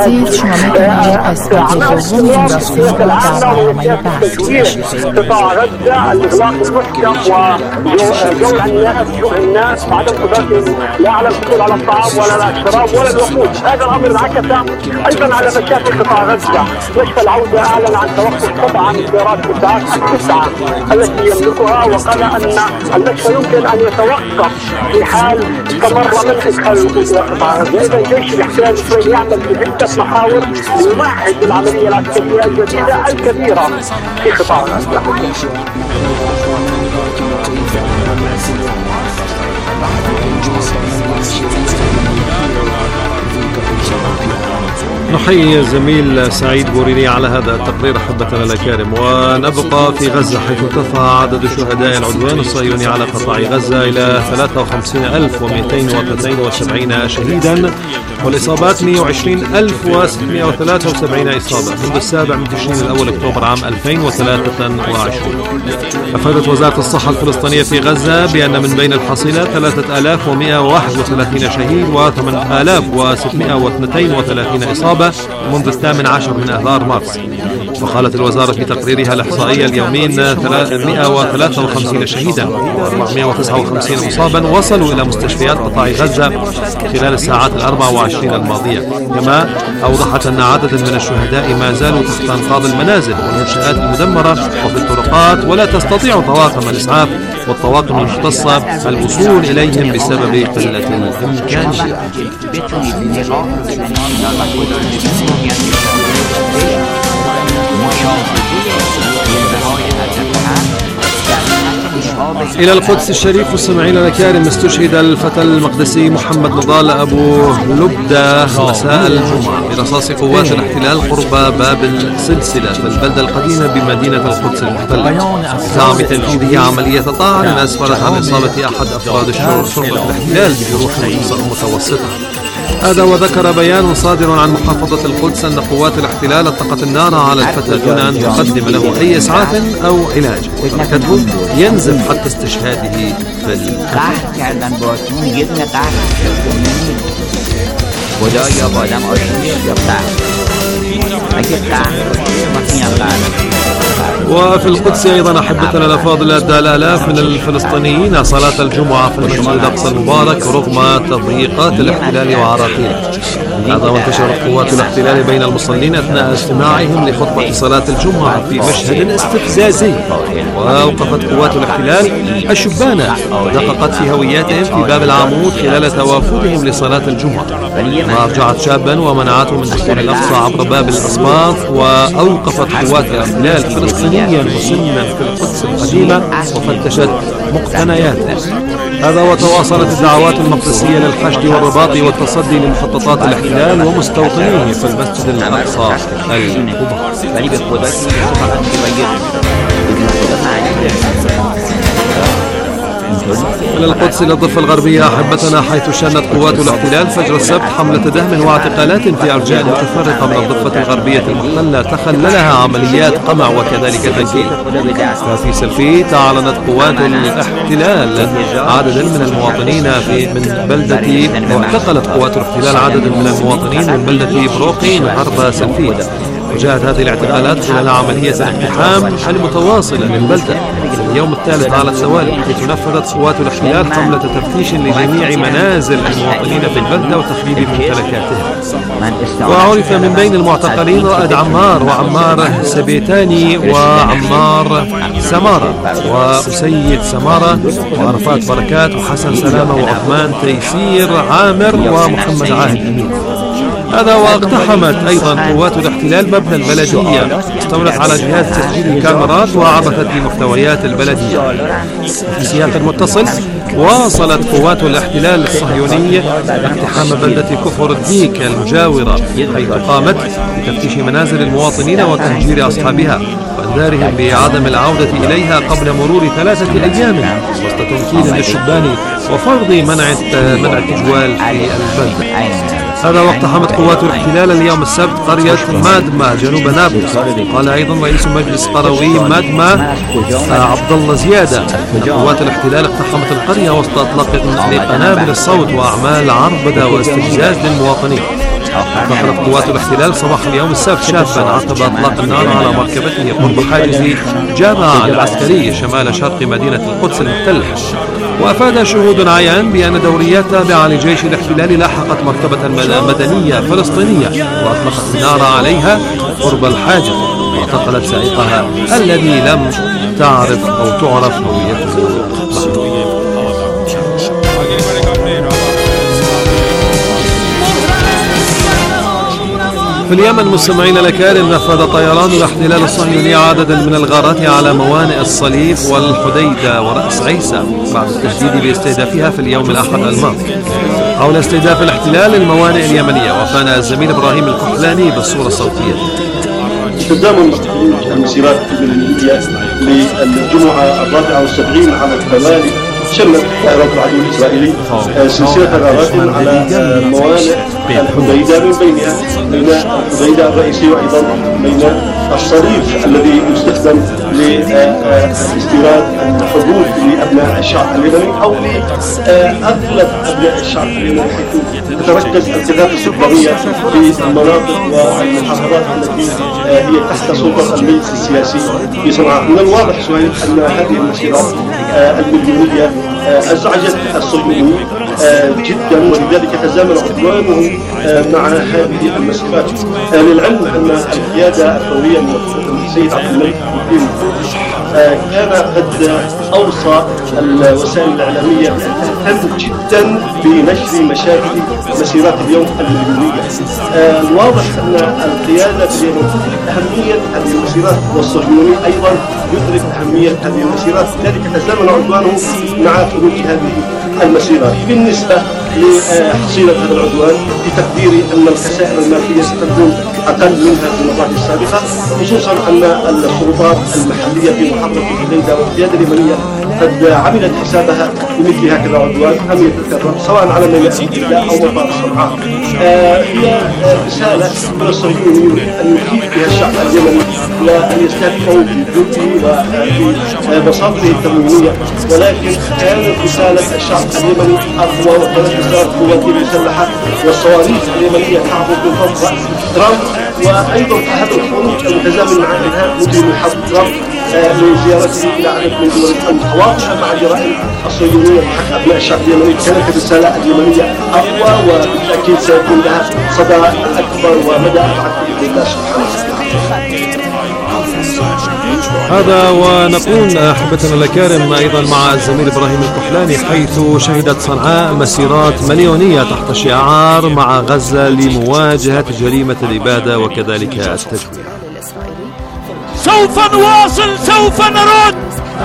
قطاع غزة، الإغلاق المحكم وجوع الناس وعدم قدرتهم لا على الحصول على الطعام ولا الشراب ولا الوقود. هذا الأمر انعكس أيضا على مشاكل قطاع غزة. مشفى العودة أعلن عن توقف قطعة من سيارات الإسعاف ال9 التي يملكها، وقال أن المشفى يمكن أن يتوقف في حال استمر من إدخال الوقود إلى قطاع غزة. إذا جيش الاحتلال الإسرائيلي يعمل في 6 محاور ليمهد العملية العسكرية الجديدة الكبيرة في قطاع غزة. نحيي الزميل سعيد بوريني على هذا التقرير أحبتنا الأكارم. ونبقى في غزة حيث ارتفع عدد شهداء العدوان الصهيوني على قطاع غزة إلى 53,272 شهيدا، والإصابات 120,673 إصابة منذ 7 تشرين الأول أكتوبر عام 2023. أفادت وزارة الصحة الفلسطينية في غزة بأن من بين الحاصلات 3,131 شهيد و8,632 إصابة منذ 18 من آذار مارس. وقالت الوزارة في تقريرها الإحصائي اليومين 153 شهيدا و459 مصابا وصلوا إلى مستشفيات قطاع غزة خلال الساعات 24 الماضية. كما أوضحت أن عددا من الشهداء ما زالوا تحت أنقاض المنازل والمنشآت المدمرة وفي الطرقات، ولا تستطيع طواقم الإسعاف والطواقم المختصة الوصول إليهم بسبب قلة الإمكانيات. إلى القدس الشريف مستمعينا الأكارم. استشهد الفتى المقدسي محمد نضال أبو لبدة مساء الجمعة برصاص قوات الاحتلال قرب باب السلسلة في البلدة القديمة بمدينة القدس المحتلة. زعم تنفيذه عملية طعن أسفرت عن إصابة أحد أفراد شرطة الاحتلال بجروح متوسطة. هذا وذكر بيان صادر عن محافظة القدس أن قوات الاحتلال أطلقت النار على الفتى دون أن تقدم له أي إسعاف أو علاج، وتركته ينزف حتى استشهاده في القتل. وفي القدس أيضا أحبتنا الأفاضل أدى الآلاف من الفلسطينيين صلاة الجمعة في المسجد الأقصى المبارك رغم تضييقات الاحتلال وعراقيله. هذا وانتشرت قوات الاحتلال بين المصلين أثناء استماعهم لخطبة صلاة الجمعة في مشهد استفزازي، وأوقفت قوات الاحتلال الشبان ودققت في هوياتهم في باب العمود خلال توافدهم لصلاة الجمعة، وأرجعت شابا ومنعته من دخول الأقصى عبر باب الأصباط. وأوقفت قوات الاحتلال فلسطينيا مسنا في القدس القديمة وفتشت مقتنياته. هذا وتواصلت الدعوات المقدسية للحشد والرباط والتصدي لمخططات الاحتلال ومستوطنيه في المسجد الأقصى المبارك. إلى القدس إلى الضفة الغربية أحبتنا، حيث شنت قوات الاحتلال فجر السبت حملة دهم واعتقالات في أرجاء متفرقة من الضفة الغربية المحتلة تخللها عمليات قمع وكذلك تنكيل. ففي سلفيت أعلنت قوات الاحتلال عددا من المواطنين من بلدة واعتقلت قوات الاحتلال عددا من المواطنين من بلدة بروقين غرب سلفيت. وجاءت هذه الاعتقالات خلال عملية الاقتحام المتواصلة للبلدة اليوم الثالث على التوالي، حيث نفذت قوات الاحتلال حملة تفتيش لجميع منازل المواطنين في البلدة وتخريب ممتلكاتهم. وعرف من بين المعتقلين رائد عمار وعمار سبيتاني وعمار سمارة وأسيد سمارة وعرفات بركات وحسن سلامة وعثمان تيسير عامر ومحمد عاهد أمين. هذا واقتحمت أيضا قوات الاحتلال مبنى البلدية، استولت على جهاز تسجيل الكاميرات وعبثت بمحتويات البلدية. في سياق متصل، واصلت قوات الاحتلال الصهيونية اقتحام بلدة كفر الديك المجاورة، حيث قامت بتفتيش منازل المواطنين وتهجير أصحابها وإنذارهم بعدم العودة إليها قبل مرور 3 أيام وسط تمكين للشبان وفرض منع التجوال في البلدة. هذا واقتحمت قوات الاحتلال اليوم السبت قرية مادما جنوب نابلس. قال أيضا رئيس مجلس قروي مادما عبد الله زيادة أن قوات الاحتلال اقتحمت القرية وسط إطلاق قنابل الصوت وأعمال عربدة واستفزاز للمواطنين. دخلت قوات الاحتلال صباح اليوم السبت شابا عقب اطلاق النار على مركبته قرب حاجز جامعة العسكري شمال شرق مدينة القدس المحتلة. وأفاد شهود عيان بأن دوريات تابعة لجيش الاحتلال لاحقت مركبة مدنية فلسطينية وأطلقت النار عليها قرب الحاجز واعتقلت سائقها الذي لم تعرف أو تعرف هويته. في اليمن مستمعين الأكارم، نفذ طيران الاحتلال الصهيوني عددا من الغارات على موانئ الصليب والحديدة ورأس عيسى بعد التشديد باستهدافها في اليوم الأحد الماضي. حول استهداف الاحتلال الموانئ اليمنية وفانا الزميل إبراهيم الكحلاني بالصورة الصوتية. تضامن المسيرات الليبية للجمعة 74 على التوالي شملت طائرات العدو الإسرائيلي سلسلة غارات على موانئ الحديدة من بينها الحديدة الرئيسي وأيضا بين الصريف الذي يستخدم لاستيراد الحبوب لأبناء الشعب اليمني أو لأغلب أبناء الشعب اليمني، حيث تتركز القذافي السكرية في المناطق والمحافظات التي هي تحت سلطة المجلس السياسي في صنعاء. من الواضح سهيل أن هذه المسيرات المليونية أزعجت الصهيونيين جدا، ولذلك تزامن عدوانهم مع هذه المسيرات. للعلم أن القيادة الثورية السيد عبد الملك كان قد أوصى الوسائل الإعلامية أن تهتم جدا بنشر مشاهد مسيرات اليوم المليونية. الواضح أن القيادة تدرك أهمية هذه المسيرات والصهيوني أيضا يدرك أهمية هذه المسيرات، لذلك تزامن عدوانه مع خروج هذه المسيرات. بالنسبة لحصيلة هذا العدوان بتقديري أن الخسائر المالية ستكون أقل منها في المرات السابقة، خصوصا أن السلطات المحلية في محافظة الحديدة والقيادة اليمنية قد عملت حسابها بمثل هكذا عدوان أم يتكرر سواء على ميناء الحديدة أو مطار صنعاء. هي رسالة من الصهيونيين أن يخيف بها الشعب اليمني وأن يستهدفوا بجهده وفي بساطته التموينية، ولكن كانت رسالة الشعب اليمني أقوى، وكانت رسالة قوات المسلحة والصواريخ اليمنية تعبر من فوق رأس ترامب وأيضا هذا الخروج المتزامن مع إنهاء مدن الحرب ترامب لزيارته إلى عدد من دول المتواطئة مع الجرائم الصهيونية بحق أبناء الشعب اليمني كانت الرسالة اليمنية أقوى، وبالتأكيد سيكون لها صدى أكبر ومدى أبعد بإذن الله سبحانه وتعالى. هذا ونكون أحبتنا الأكارم أيضا مع الزميل إبراهيم الكحلاني، حيث شهدت صنعاء مسيرات مليونية تحت شعار مع غزة لمواجهة جريمة الإبادة وكذلك التجويع. سوف نواصل، سوف نرد،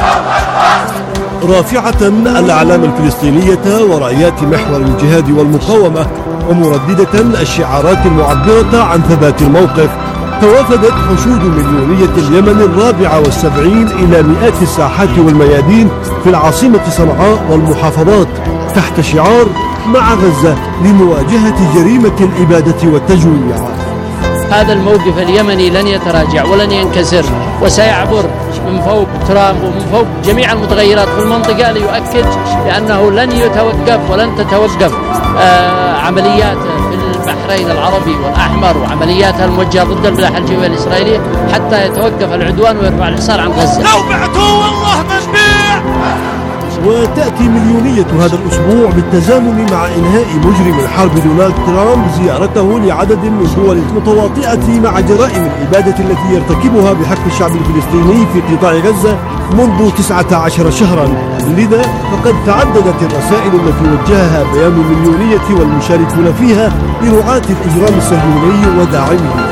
رافعة الأعلام الفلسطينية ورايات محور الجهاد والمقاومة، ومرددة الشعارات المعبرة عن ثبات الموقف، توافدت حشود مليونية اليمن 74 إلى مئات الساحات والميادين في العاصمة صنعاء والمحافظات تحت شعار مع غزة لمواجهة جريمة الإبادة والتجويع. هذا الموقف اليمني لن يتراجع ولن ينكسر، وسيعبر من فوق ترامب ومن فوق جميع المتغيرات في المنطقة ليؤكد بأنه لن يتوقف ولن تتوقف عمليات في البحرين العربي والأحمر وعملياتها الموجهة ضد الملاحة الجوية الإسرائيلية حتى يتوقف العدوان ويرفع الحصار عن غزة. لو بعتوا والله بنبيع. وتأتي مليونية هذا الأسبوع بالتزامن مع إنهاء مجرم الحرب دونالد ترامب زيارته لعدد من الدول المتواطئة مع جرائم الإبادة التي يرتكبها بحق الشعب الفلسطيني في قطاع غزة منذ 19 شهرا. لذا فقد تعددت الرسائل التي وجهها بيان المليونية والمشاركون فيها لرعاة الإجرام الصهيوني وداعمه.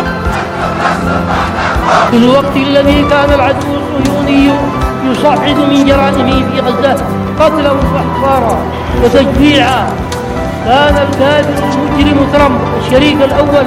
في الوقت الذي كان العدو الصهيوني يصعد من جرائمه في غزة قتلا واحصارا وتجويعا، كان الكافر المجرم ترامب الشريك الأول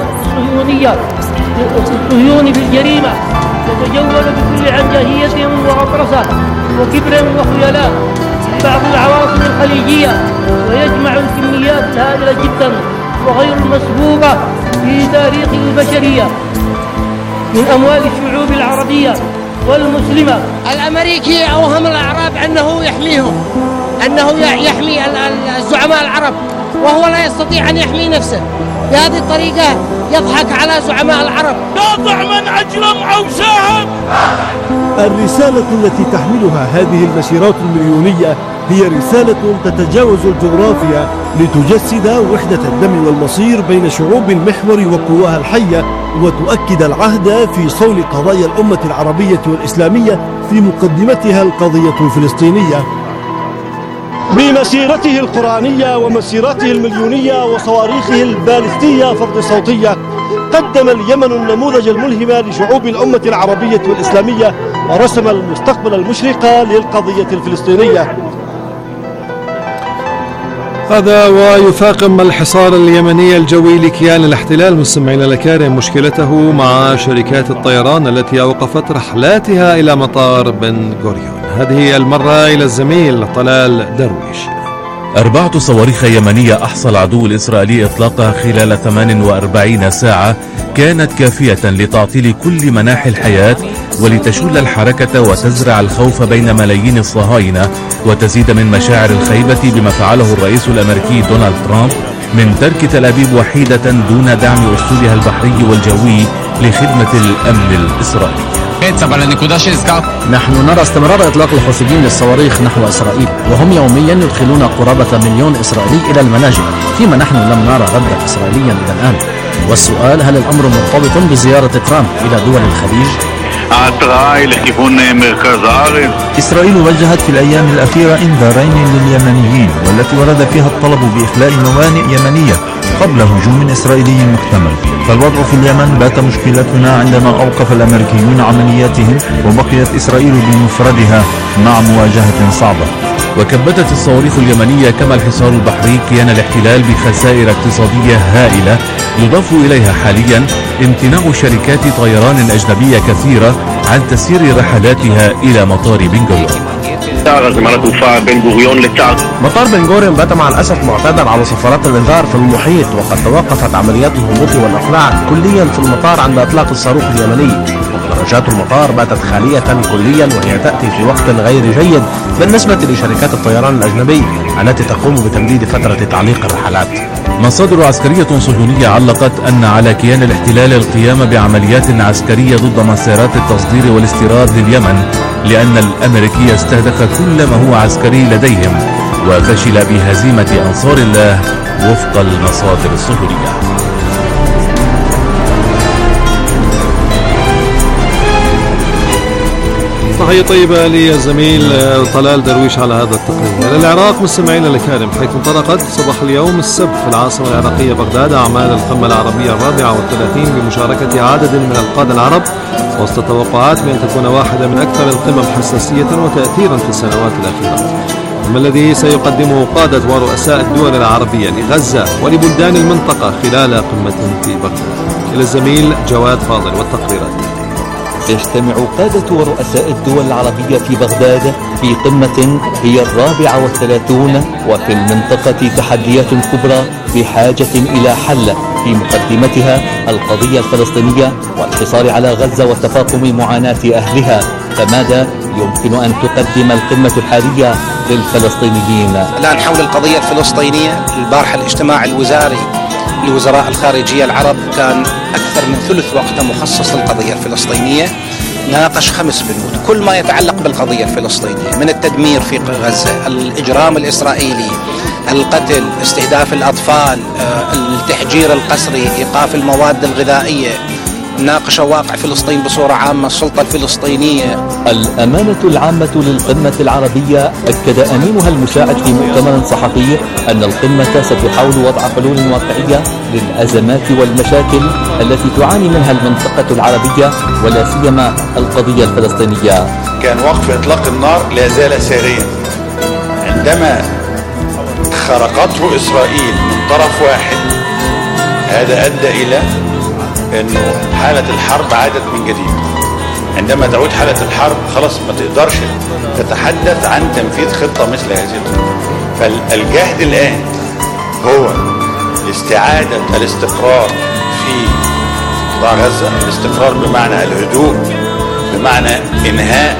الصهيوني في الجريمة يتجول بكل عنجهية وغطرسة وكبر وخيلاء في بعض العواصم الخليجية، ويجمع الكميات الهائلة جدا وغير المسبوقة في تاريخ البشرية من أموال الشعوب العربية والمسلمة. الأمريكي أوهم الأعراب أنه يحميهم، أنه يحمي الزعماء العرب، وهو لا يستطيع أن يحمي نفسه. بهذه الطريقة يضحك على زعماء العرب. ناضع من أجرم أو ساهم. الرسالة التي تحملها هذه المسيرات المليونية هي رسالة تتجاوز الجغرافيا لتجسد وحدة الدم والمصير بين شعوب المحور وقواها الحية، وتؤكد العهد في صون قضايا الأمة العربية والإسلامية في مقدمتها القضية الفلسطينية. بمسيرته القرآنية ومسيراته المليونية وصواريخه البالستية فرد صوتية، قدم اليمن النموذج الملهم لشعوب الأمة العربية والإسلامية، ورسم المستقبل المشرق للقضية الفلسطينية. هذا ويفاقم الحصار اليمني الجوي لكيان الاحتلال مستمعينا الأكارم مشكلته مع شركات الطيران التي أوقفت رحلاتها إلى مطار بن غوريون. هذه المرة إلى الزميل طلال درويش. 4 صواريخ يمنية أحصى العدو الإسرائيلي إطلاقها خلال 48 ساعة كانت كافية لتعطيل كل مناحي الحياة ولتشل الحركة وتزرع الخوف بين ملايين الصهاينة وتزيد من مشاعر الخيبة بما فعله الرئيس الأمريكي دونالد ترامب من ترك تل أبيب وحيدة دون دعم أسلوبها البحري والجوي لخدمة الأمن الإسرائيلي. نحن نرى استمرار إطلاق الحوثيين للصواريخ نحو إسرائيل، وهم يوميا يدخلون قرابة 1,000,000 إسرائيلي إلى المناجم، فيما نحن لم نرى ردا إسرائيليا إلى الآن. والسؤال، هل الأمر مرتبط بزيارة ترامب إلى دول الخليج؟ ההתראה לכיוון מרכז הארץ. إسرائيل وجهت في الأيام الأخيرة إنذارين لليمنيين، والتي ورد فيها الطلب بإخلاء موانئ يمنية قبل هجوم إسرائيلي محتمل. فالوضع في اليمن بات مشكلتنا عندما أوقف الأمريكيون عملياتهم وبقيت إسرائيل بمفردها مع مواجهة صعبة. وكبدت الصواريخ اليمنية كما الحصار البحري كيان الاحتلال بخسائر اقتصادية هائلة، يضاف إليها حاليا امتناع شركات طيران أجنبية كثيرة عن تسيير رحلاتها إلى مطار بن غوريون. مطار بن غوريون بات مع الأسف معتادا على سفارات الإنذار في المحيط، وقد توقفت عمليات الهبوط والإقلاع كليا في المطار عند إطلاق الصاروخ اليمني، مدرجات المطار باتت خالية كليا، وهي تأتي في وقت غير جيد بالنسبة لشركات الطيران الأجنبي التي تقوم بتمديد فترة تعليق الرحلات. مصادر عسكرية صهيونية علقت أن على كيان الاحتلال القيام بعمليات عسكرية ضد مسارات التصدير والاستيراد لليمن، لأن الأمريكي استهدف كل ما هو عسكري لديهم وفشل بهزيمة أنصار الله وفق المصادر الصهيونية. تحية طيبة للزميل طلال درويش على هذا التقرير. العراق مستمعينا الكرام، حيث انطلقت صباح اليوم السبت في العاصمة العراقية بغداد أعمال القمة العربية 34 بمشاركة عدد من القادة العرب، وسط توقعات بأن تكون واحدة من أكثر القمم حساسية وتأثيرا في السنوات الأخيرة، وما الذي سيقدمه قادة ورؤساء الدول العربية لغزة ولبلدان المنطقة خلال قمة في بغداد. إلى الزميل جواد فاضل والتقريرات. يجتمع قادة ورؤساء الدول العربية في بغداد في قمة هي 34، وفي المنطقة تحديات كبرى بحاجة إلى حل، في مقدمتها القضية الفلسطينية والحصار على غزة وتفاقم معاناة أهلها. فماذا يمكن أن تقدم القمة الحالية للفلسطينيين؟ الآن حول القضية الفلسطينية، البارحة الاجتماع الوزاري لوزراء الخارجية العرب كان أكثر من ثلث وقته مخصص للقضية الفلسطينية، ناقش 5 بنود كل ما يتعلق بالقضية الفلسطينية، من التدمير في غزة، الإجرام الإسرائيلي، القتل، استهداف الأطفال، التحجير القسري، إيقاف المواد الغذائية. ناقش واقع فلسطين بصورة عامة، السلطة الفلسطينية. الأمانة العامة للقمة العربية أكد أمينها المساعد في مؤتمر صحفي أن القمة ستحاول وضع حلول واقعية للأزمات والمشاكل التي تعاني منها المنطقة العربية ولا سيما القضية الفلسطينية. كان وقف إطلاق النار لا زال ساريا عندما خرقته إسرائيل من طرف واحد. هذا أدى إلى أنه حالة الحرب عادت من جديد. عندما تعود حالة الحرب خلاص ما تقدرش تتحدث عن تنفيذ خطة مثل هذه. فالجهد الآن هو لاستعادة الاستقرار في قطاع غزة، الاستقرار بمعنى الهدوء، بمعنى إنهاء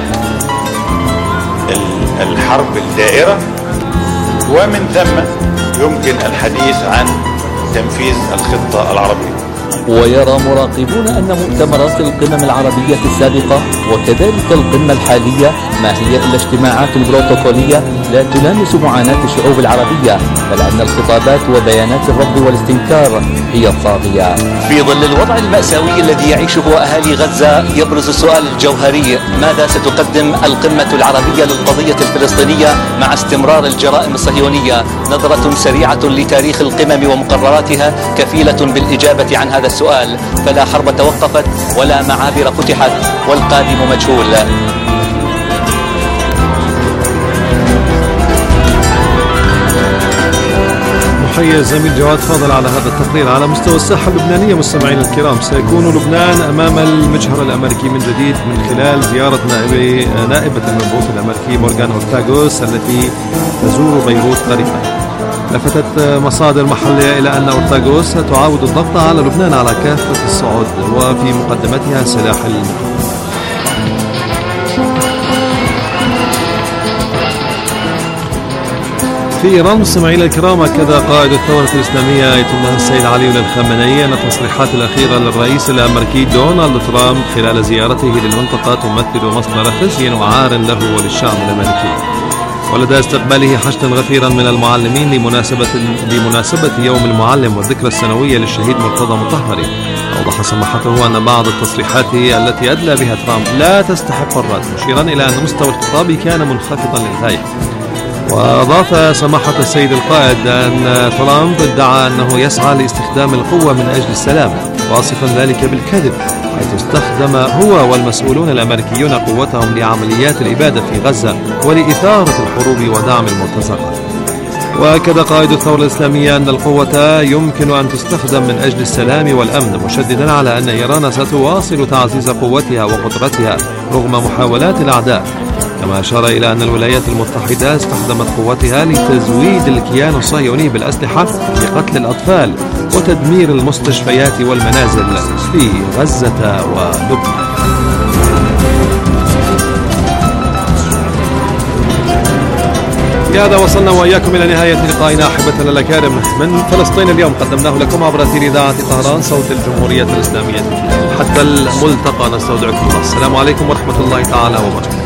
الحرب الدائرة، ومن ثم يمكن الحديث عن تنفيذ الخطة العربية. ويرى مراقبون أن مؤتمرات القمم العربية السابقة وكذلك القمة الحالية ما هي إلا اجتماعات بروتوكولية لا تلامس معاناة الشعوب العربية، بل أن الخطابات وبيانات الرفض والاستنكار هي الطاغية. في ظل الوضع المأساوي الذي يعيشه أهالي غزة يبرز السؤال الجوهري: ماذا ستقدم القمة العربية للقضية الفلسطينية مع استمرار الجرائم الصهيونية؟ نظرة سريعة لتاريخ القمم ومقرراتها كفيلة بالإجابة عن هذا السؤال، فلا حرب توقفت ولا معابر فتحت والقادم مجهول. نحيي الزميل جواد فاضل على هذا التقرير. على مستوى الساحة اللبنانية مستمعينا الكرام، سيكون لبنان أمام المجهر الأمريكي من جديد من خلال زيارة نائبة المبعوث الأمريكي مورغان أورتاغوس التي تزور بيروت قريبا. لفتت مصادر محلية إلى أن أورتاغوس تعاود الضغط على لبنان على كافة الصعود وفي مقدمتها سلاح المحور. في إيران مستمعينا الكرام، أكد قائد الثورة الإسلامية آية الله السيد علي الخامنئي أن التصريحات الأخيرة للرئيس الأمريكي دونالد ترامب خلال زيارته للمنطقة تمثل مصدر خزي وعار له وللشعب الأمريكي. ولدى استقباله حشدا غفيرا من المعلمين لمناسبة يوم المعلم والذكرى السنوية للشهيد مرتضى مطهري، أوضح سماحته أن بعض التصريحات التي أدلى بها ترامب لا تستحق الرد، مشيرا إلى أن مستوى الخطاب كان منخفضا للغاية. وأضاف سماحة السيد القائد أن ترامب ادعى أنه يسعى لاستخدام القوة من أجل السلام، واصفا ذلك بالكذب، حيث استخدم هو والمسؤولون الأمريكيون قوتهم لعمليات الإبادة في غزة ولإثارة الحروب ودعم المرتزقة. وأكد قائد الثورة الإسلامية أن القوة يمكن أن تستخدم من أجل السلام والأمن، مشددا على أن إيران ستواصل تعزيز قوتها وقدرتها رغم محاولات الأعداء. كما أشار إلى أن الولايات المتحدة استخدمت قوتها لتزويد الكيان الصهيوني بالأسلحة لقتل الأطفال وتدمير المستشفيات والمنازل في غزة ولبنان. وبهذا وصلنا وإياكم إلى نهاية لقائنا أحبتنا الأكارم من فلسطين اليوم، قدمناه لكم عبر أثير إذاعة طهران صوت الجمهورية الإسلامية. حتى الملتقى نستودعكم الله. السلام عليكم ورحمة الله تعالى وبركاته.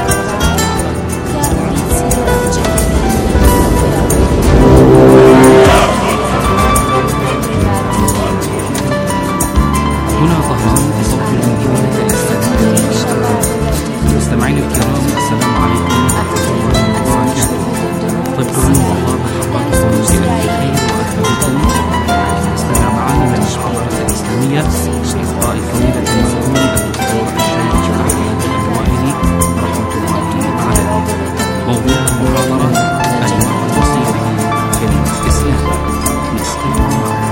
هنا طهران صوت الجمهورية الإسلامية. مستمعينا الكرام، السلام عليكم ورحمة الله وبركاته. طبتم وطاب أوقاتكم بخير وأهلا بكم. نستمع معنا من الحضارة الإسلامية بإلقاء فضيلة المرحوم الدكتور الشيخ أحمد الوائلي رحمة الله عليه. موضوع المحاضرة المرء البصير في الإسلام. نستمع معنا.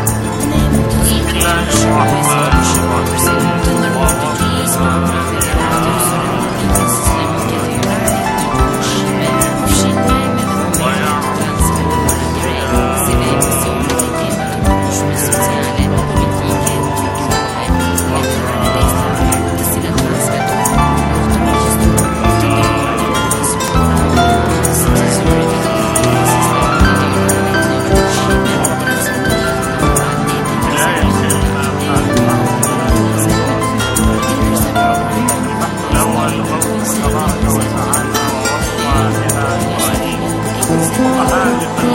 تبارك وتعالى